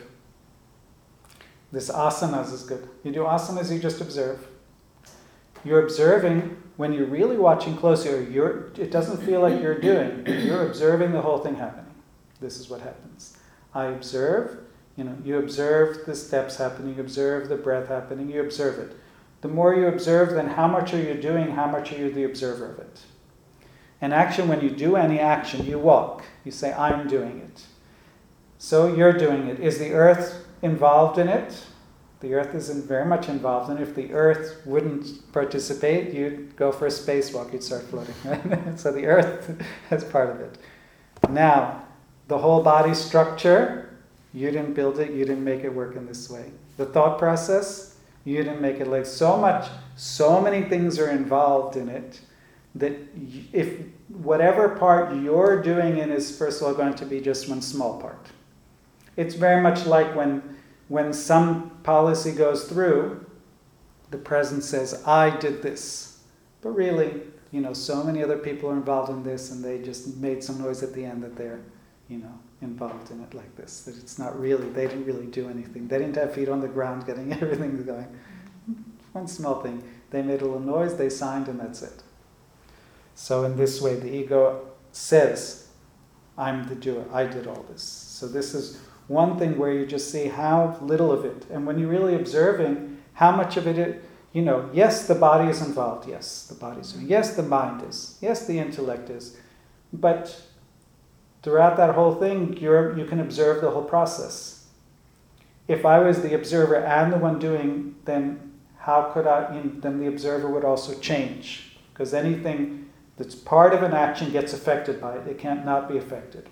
This asanas is good. You do asanas, you just observe. You're observing. When you're really watching closely, or you're, it doesn't feel like you're doing, you're observing the whole thing happening. This is what happens. I observe, you know, you observe the steps happening, you observe the breath happening, you observe it. The more you observe, then how much are you doing, how much are you the observer of it? And action, when you do any action, you walk. You say, I'm doing it. So you're doing it. Is the earth involved in it? The earth isn't very much involved in it. If the earth wouldn't participate, you'd go for a spacewalk, you'd start floating. Right? So the earth is part of it. Now, the whole body structure, you didn't build it, you didn't make it work in this way. The thought process, you didn't make it like so much, so many things are involved in it that if whatever part you're doing in is first of all going to be just one small part. It's very much like when When some policy goes through, the president says, I did this. But really, you know, so many other people are involved in this and they just made some noise at the end that they're, you know, involved in it like this. That it's not really, they didn't really do anything. They didn't have feet on the ground getting everything going. One small thing. They made a little noise, they signed, and that's it. So in this way, the ego says, I'm the doer, I did all this. So this is one thing where you just see how little of it. And when you're really observing how much of it, it you know, yes, the body is involved. Yes, the body is. Yes, the mind is. Yes, the intellect is. But throughout that whole thing, you're, you can observe the whole process. If I was the observer and the one doing, then how could I, you know, then the observer would also change. Because anything that's part of an action gets affected by it. It can't not be affected.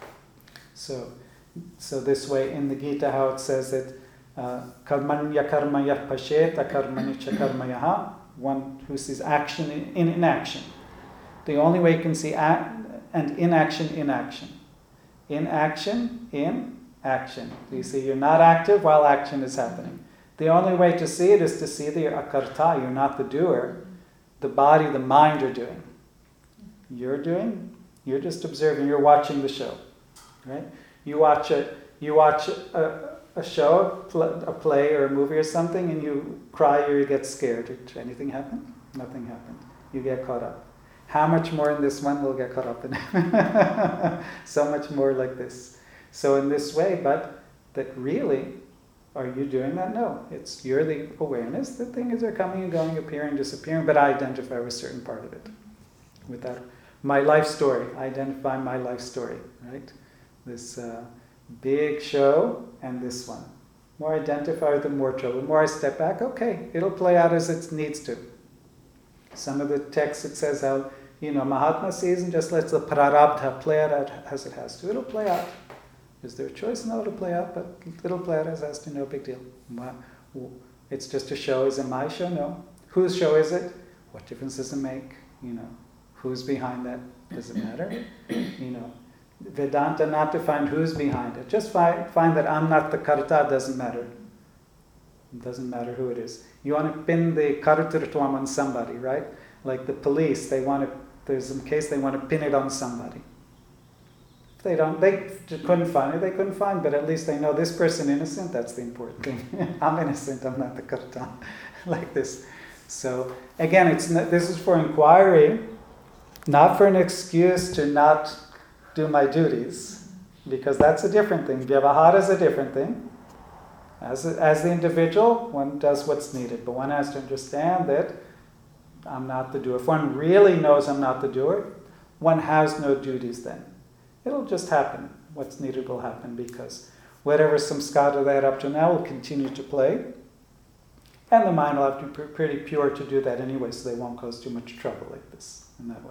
So, So this way, in the Gita, how it says that karmanya karmaya pasheta karmanicha karmayaha, one who sees action in, in inaction. The only way you can see act, and inaction, inaction. In action, in action. You see, you're not active while action is happening. The only way to see it is to see that you're akarta, you're not the doer. The body, the mind are doing. You're doing, you're just observing, you're watching the show. Right? You watch a you watch a, a show, a play or a movie or something, and you cry or you get scared. Did anything happen? Nothing happened. You get caught up. How much more in this one will get caught up in? So much more like this. So in this way, but that really, are you doing that? No. It's you're the awareness. The things are coming and going, appearing, disappearing, but I identify with a certain part of it. With that, my life story. I identify my life story, right? This uh, big show and this one. More I identify with the more trouble. The more I step back, okay, it'll play out as it needs to. Some of the texts it says how, you know, Mahatma sees and just lets the prarabdha play out as it has to. It'll play out. Is there a choice? No, it'll play out, but it'll play out as it has to, no big deal. it's just a show. Is it my show? No. Whose show is it? What difference does it make? You know, who's behind that? Does it matter? You know, Vedanta not to find who's behind it. Just find, find that I'm not the karta, doesn't matter. It doesn't matter who it is. You want to pin the kartrutvam on somebody, right? Like the police, they want to, there's a case they want to pin it on somebody. If they don't, they couldn't find it, they couldn't find, but at least they know this person innocent, that's the important thing. I'm innocent, I'm not the karta. Like this. So again, it's not, this is for inquiry, not for an excuse to not do my duties, because that's a different thing. Vyavahara is a different thing. As, a, as the individual, one does what's needed, but one has to understand that I'm not the doer. If one really knows I'm not the doer, one has no duties then. It'll just happen. What's needed will happen, because whatever samskara they had up to now will continue to play, and the mind will have to be pretty pure to do that anyway, so they won't cause too much trouble like this, in that way.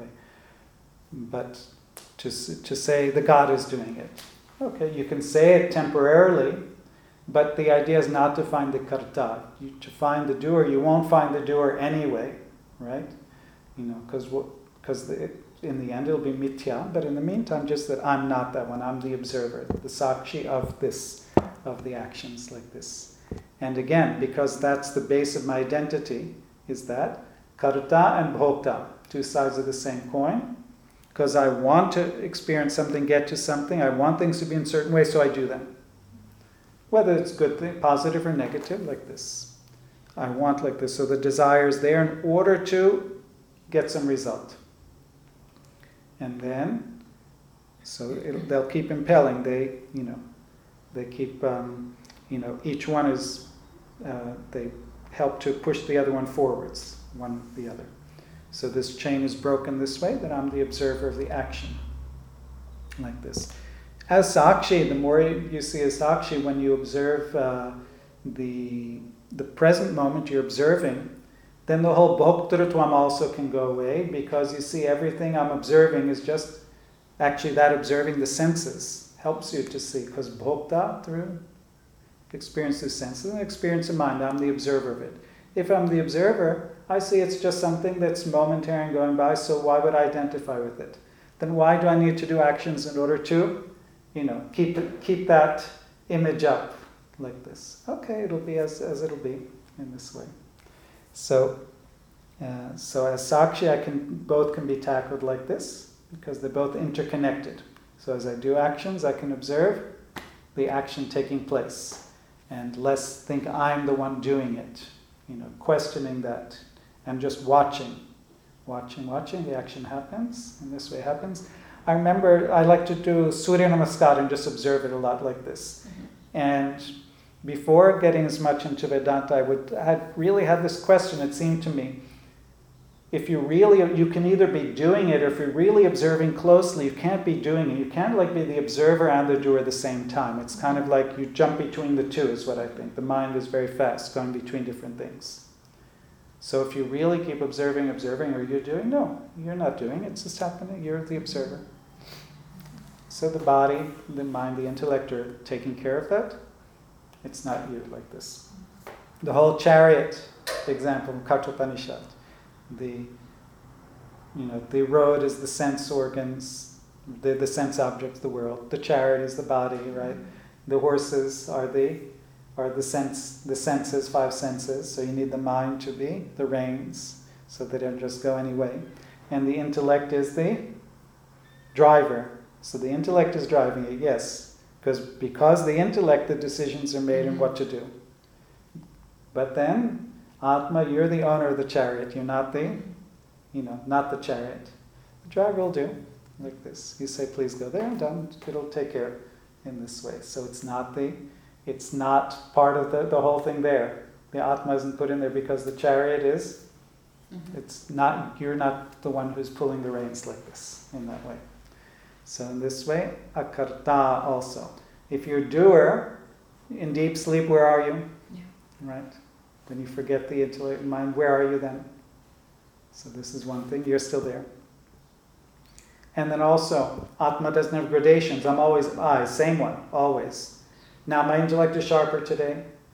But to, to say the God is doing it. Okay, you can say it temporarily, but the idea is not to find the karta. You, to find the doer, you won't find the doer anyway, right? You know, because because in the end it'll be mithya, but in the meantime, just that I'm not that one. I'm the observer, the sakshi of this, of the actions like this. And again, because that's the base of my identity, is that karta and bhokta, two sides of the same coin. Because I want to experience something, get to something, I want things to be in a certain way, so I do them. Whether it's good thing, positive or negative, like this. I want like this. So the desire is there in order to get some result. And then, so it'll, they'll keep impelling. They, you know, they keep, um, you know, each one is, uh, they help to push the other one forwards, one the other. So this chain is broken this way, that I'm the observer of the action. Like this. As Sakshi, the more you see as Sakshi, when you observe uh, the, the present moment you're observing, then the whole bhoktarutvam also can go away, because you see everything I'm observing is just, actually that observing the senses helps you to see, because bhokta, through experience through senses, and experience of mind, I'm the observer of it. If I'm the observer, I see it's just something that's momentary and going by, so why would I identify with it? Then why do I need to do actions in order to, you know, keep it, keep that image up like this? Okay, it'll be as, as it'll be in this way. So, uh, so as Sakshi, I can both can be tackled like this, because they're both interconnected. So as I do actions, I can observe the action taking place, and less think I'm the one doing it. You know, questioning that. I'm just watching, watching, watching, the action happens, and this way happens. I remember I like to do Surya Namaskar and just observe it a lot like this. Mm-hmm. And before getting as much into Vedanta, I would I had really had this question, it seemed to me. If you really, you can either be doing it, or if you're really observing closely, you can't be doing it. You can't like be the observer and the doer at the same time. It's kind of like you jump between the two, is what I think. The mind is very fast, going between different things. So if you really keep observing, observing, are you doing? No, you're not doing it. It's just happening. You're the observer. So the body, the mind, the intellect are taking care of that. It's not you like this. The whole chariot example in Kathopanishad. The, you know, the road is the sense organs, the, the sense objects, the world. The chariot is the body, right? The horses are the are the sense, the senses, five senses. So you need the mind to be the reins, so they don't just go any way. And the intellect is the driver. So the intellect is driving it, yes, because because the intellect, the decisions are made in what to do. But then, Atma, you're the owner of the chariot. You're not the, you know, not the chariot. The driver will do like this. You say, please go there, and done. It'll take care in this way. So it's not the, it's not part of the, the whole thing there. The Atma isn't put in there because the chariot is. Mm-hmm. It's not. You're not the one who's pulling the reins like this in that way. So in this way, akarta also. If you're a doer, in deep sleep, where are you? Yeah. Right? When you forget the intellect and mind, where are you then? So this is one thing, you're still there. And then also, Atma doesn't have gradations. I'm always I, same one, always. Now my intellect is sharper today.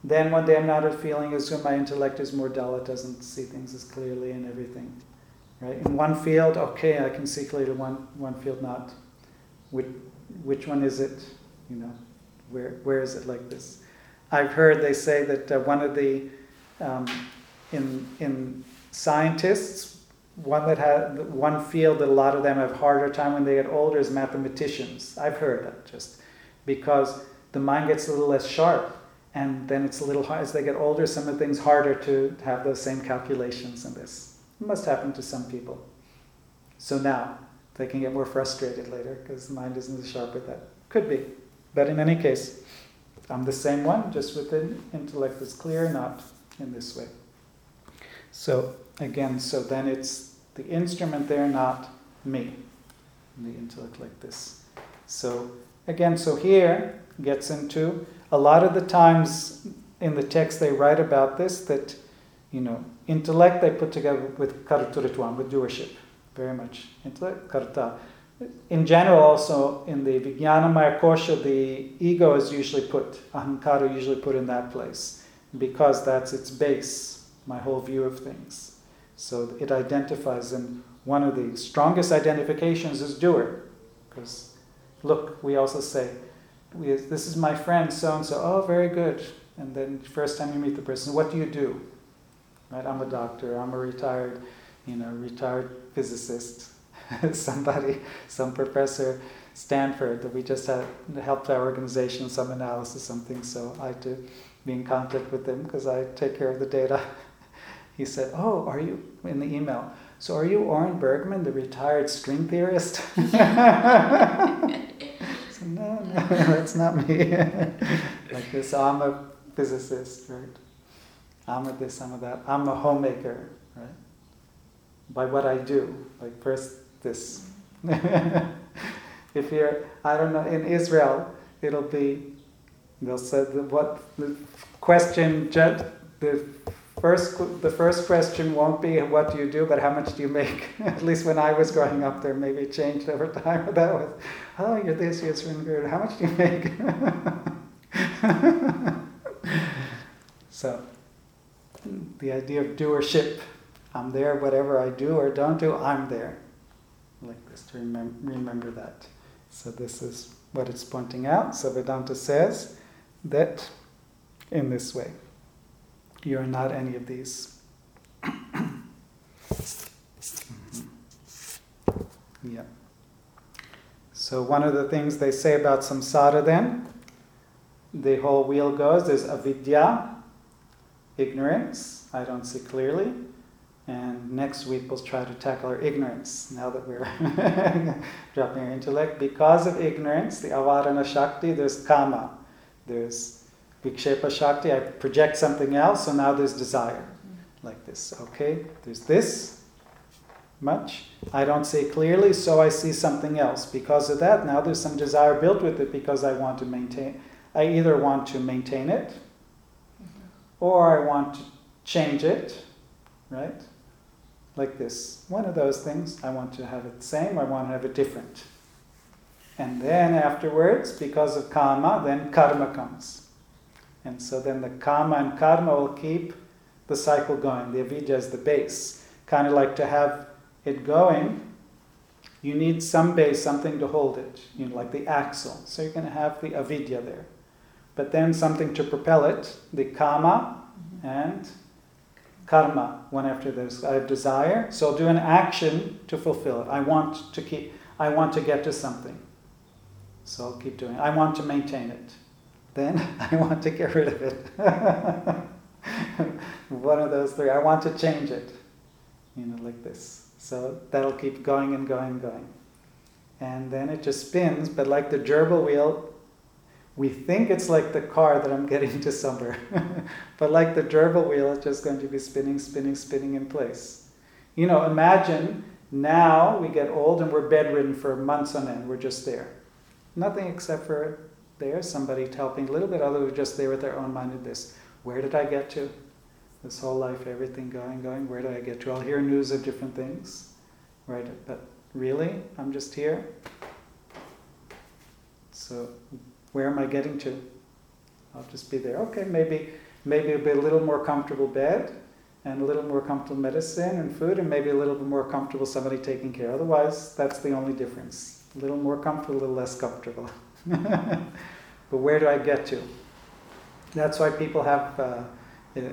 Then one day I'm not feeling as though my intellect is more dull, it doesn't see things as clearly and everything. Right? In one field, okay, I can see clearly, one one field not. Which, which one is it? You know, where where is it like this? I've heard they say that uh, one of the, um, in in scientists, one that had one field that a lot of them have harder time when they get older is mathematicians. I've heard that just because the mind gets a little less sharp, and then it's a little hard as they get older. Some of the things harder to have those same calculations and this. It must happen to some people. So now they can get more frustrated later because the mind isn't as sharp with that. Could be, but in any case, I'm the same one, just with the intellect is clear, not in this way. So again, so then it's the instrument there, not me. The intellect like this. So again, so here gets into a lot of the times in the text they write about this that, you know, intellect they put together with karturitvam, with doership, very much. Intellect, karta. In general, also in the Vijnanamaya Kosha, the ego is usually put, ahankara usually put in that place, because that's its base, my whole view of things. So it identifies, and one of the strongest identifications is doer. Because, look, we also say, we, this is my friend, so-and-so, oh, very good. And then first time you meet the person, what do you do? Right? I'm a doctor, I'm a retired, you know, retired physicist. Somebody, some professor, Stanford, that we just had helped our organization, some analysis, something, so I had to be in contact with him because I take care of the data. He said, oh, are you, in the email, so are you Oren Bergman, the retired string theorist? I said, no, no, that's not me. Like this, I'm a physicist, right? I'm a this, I'm a that. I'm a homemaker, right? By what I do, like first this. If you're, I don't know, in Israel, it'll be, they'll say the, what the question, the first the first question won't be what do you do, but how much do you make? At least when I was growing up there, maybe it changed over time, but that was, oh, you're this, you're so good, how much do you make? So, the idea of doership, I'm there, whatever I do or don't do, I'm there. Like this, to remem- remember that. So this is what it's pointing out. So Vedanta says that in this way, you're not any of these. Mm-hmm. Yeah. So one of the things they say about samsara then, the whole wheel goes, there's avidya, ignorance, I don't see clearly. And next week we'll try to tackle our ignorance, now that we're dropping our intellect. Because of ignorance, the avarana shakti, there's kama. There's vikshepa shakti, I project something else, so now there's desire. Like this, okay? There's this much. I don't see clearly, so I see something else. Because of that, now there's some desire built with it because I want to maintain, I either want to maintain it, or I want to change it, right? Like this. One of those things, I want to have it the same, I want to have it different. And then afterwards, because of karma, then karma comes. And so then the karma and karma will keep the cycle going. The avidya is the base. Kind of like to have it going, you need some base, something to hold it, you know, like the axle. So you're going to have the avidya there. But then something to propel it, the kama and karma, one after this. I have desire, so I'll do an action to fulfill it. I want to keep, I want to get to something. So I'll keep doing it. I want to maintain it. Then I want to get rid of it. One of those three. I want to change it. You know, like this. So that'll keep going and going and going. And then it just spins, but like the gerbil wheel, we think it's like the car that I'm getting to somewhere. But like the gerbil wheel, it's just going to be spinning, spinning, spinning in place. You know, imagine now we get old and we're bedridden for months on end. We're just there. Nothing except for there, somebody helping a little bit, others are just there with their own mind in this. Where did I get to? This whole life, everything going, going, where did I get to? I'll hear news of different things. Right? But really, I'm just here. So where am I getting to? I'll just be there. Okay, maybe maybe a bit a little more comfortable bed, and a little more comfortable medicine and food, and maybe a little bit more comfortable somebody taking care. Otherwise, that's the only difference. A little more comfortable, a little less comfortable. But where do I get to? That's why people have uh, a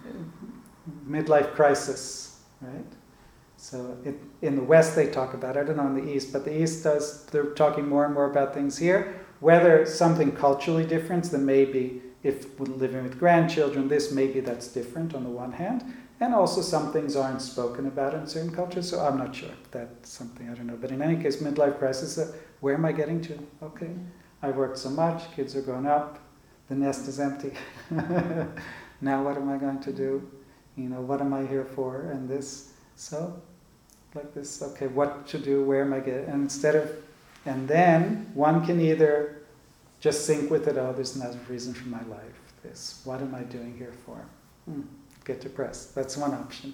midlife crisis, right? So it, in the West they talk about it, I don't know in the East, but the East does, they're talking more and more about things here. Whether something culturally different, then maybe if we're living with grandchildren, this maybe that's different on the one hand. And also some things aren't spoken about in certain cultures, so I'm not sure. That's something I don't know. But in any case, midlife crisis, uh, where am I getting to? Okay, I worked so much, kids are grown up, the nest is empty. Now what am I going to do? You know, what am I here for? And this, so, like this, okay, what to do, where am I getting? And instead of, and then one can either just sync with it, oh, there's another reason for my life, this, what am I doing here for? Hmm. Get depressed. That's one option.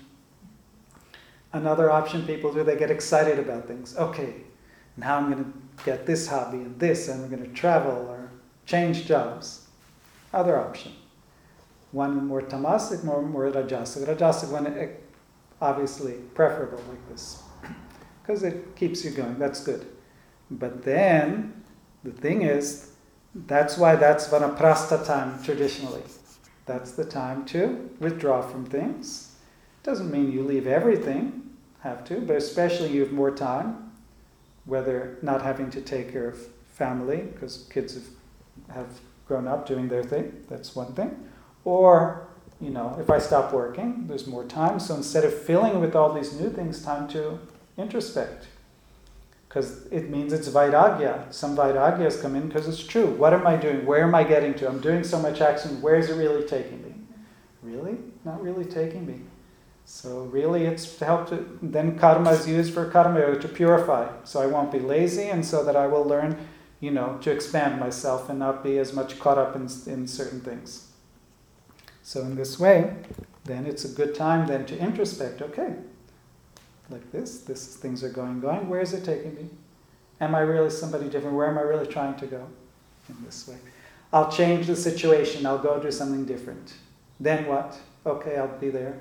Another option people do, they get excited about things. Okay, now I'm going to get this hobby and this, and we're going to travel or change jobs. Other option. One more tamasic, more, more rajasic. Rajasic one, obviously preferable like this, because it keeps you going. That's good. But then, the thing is, that's why that's vanaprastha time traditionally. That's the time to withdraw from things. Doesn't mean you leave everything, have to, but especially you have more time, whether not having to take care of family, because kids have, have grown up doing their thing, that's one thing. Or, you know, if I stop working, there's more time, so instead of filling with all these new things, time to introspect. Because it means it's vairagya. Some vairagyas come in because it's true. What am I doing? Where am I getting to? I'm doing so much action. Where is it really taking me? Really? Not really taking me. So really it's to help to, then karma is used for karma yoga, to purify. So I won't be lazy, and so that I will learn, you know, to expand myself and not be as much caught up in, in certain things. So in this way, then it's a good time then to introspect. Okay, like this, this things are going, going. Where is it taking me? Am I really somebody different? Where am I really trying to go? In this way. I'll change the situation. I'll go do something different. Then what? Okay, I'll be there.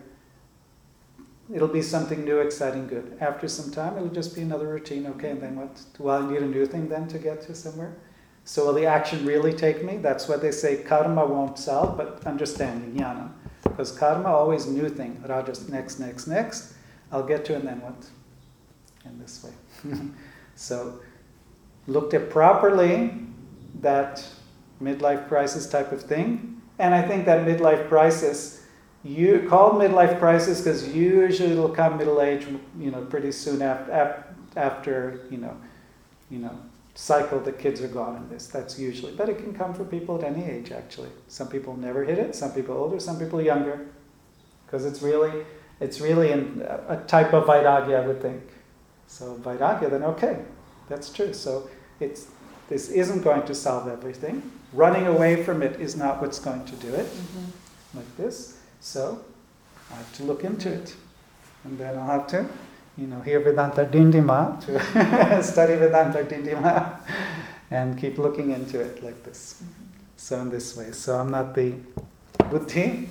It'll be something new, exciting, good. After some time, it'll just be another routine. Okay, and then what? Do I need a new thing then to get to somewhere? So will the action really take me? That's what they say, karma won't solve, but understanding, jnana. Because karma, always new thing. Rajas, next, next, next. I'll get to, and then what? In this way. So, looked at properly, that midlife crisis type of thing. And I think that midlife crisis, you called midlife crisis because usually it'll come middle age, you know, pretty soon after, after you know, you know, cycle the kids are gone in this. That's usually, but it can come for people at any age actually. Some people never hit it, some people older, some people younger. Because it's really, it's really in a type of vairagya, I would think. So vairagya, then okay, that's true. So it's this isn't going to solve everything. Running away from it is not what's going to do it. Mm-hmm. Like this. So I have to look into it. And then I'll have to, you know, hear Vedanta Dindima, to study Vedanta Dindima, and keep looking into it like this. Mm-hmm. So in this way. So I'm not the buddhi,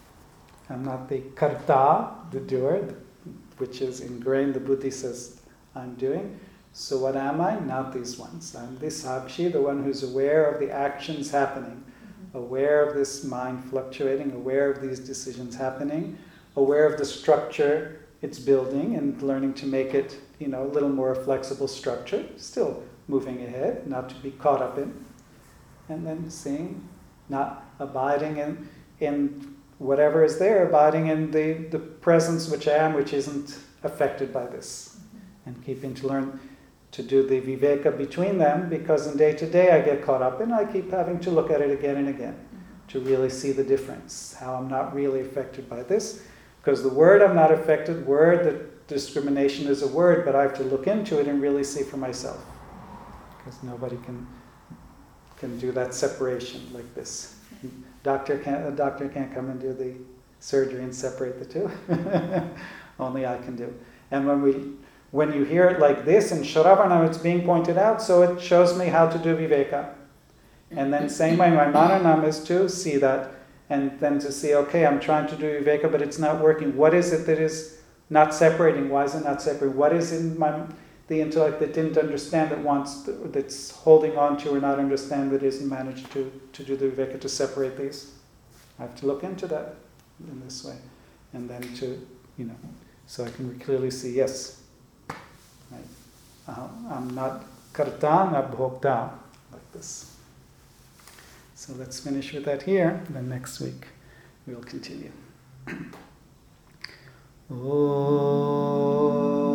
I'm not the karta, the doer, which is ingrained, the buddhi says I'm doing. So what am I? Not these ones. I'm the sakshi, the one who's aware of the actions happening, mm-hmm. aware of this mind fluctuating, aware of these decisions happening, aware of the structure it's building and learning to make it, you know, a little more flexible structure, still moving ahead, not to be caught up in. And then seeing, not abiding in, in whatever is there, abiding in the, the presence which I am, which isn't affected by this. Mm-hmm. And keeping to learn to do the viveka between them, because in day to day I get caught up in, I keep having to look at it again and again, mm-hmm. to really see the difference, how I'm not really affected by this. Because the word I'm not affected, word, that discrimination is a word, but I have to look into it and really see for myself. Because nobody can can do that separation like this. Doctor can't, a doctor can't come and do the surgery and separate the two. Only I can do. And when we, when you hear it like this in Shravanam, it's being pointed out, so it shows me how to do viveka. And then same way, my mananam is to see that and then to see, okay, I'm trying to do viveka, but it's not working. What is it that is not separating? Why is it not separating? What is in my the intellect that didn't understand, that wants, that's holding on to or not understand, that isn't managed to, to do the viveka to separate these? I have to look into that in this way, and then to, you know, so I can clearly see, yes, right. uh, I'm not karta, not bhokta, like this. So let's finish with that here, and then next week we'll continue. Oh.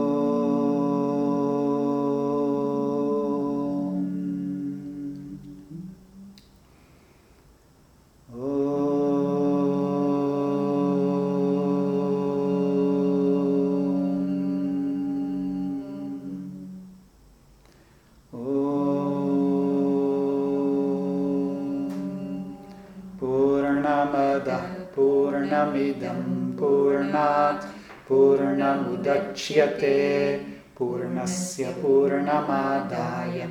Purnamidam Purnat Purnamudachyate Purnasya Purnamadaya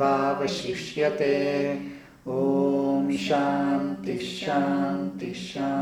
Purnamevavashishyate. Om Shanti Shanti Shanti.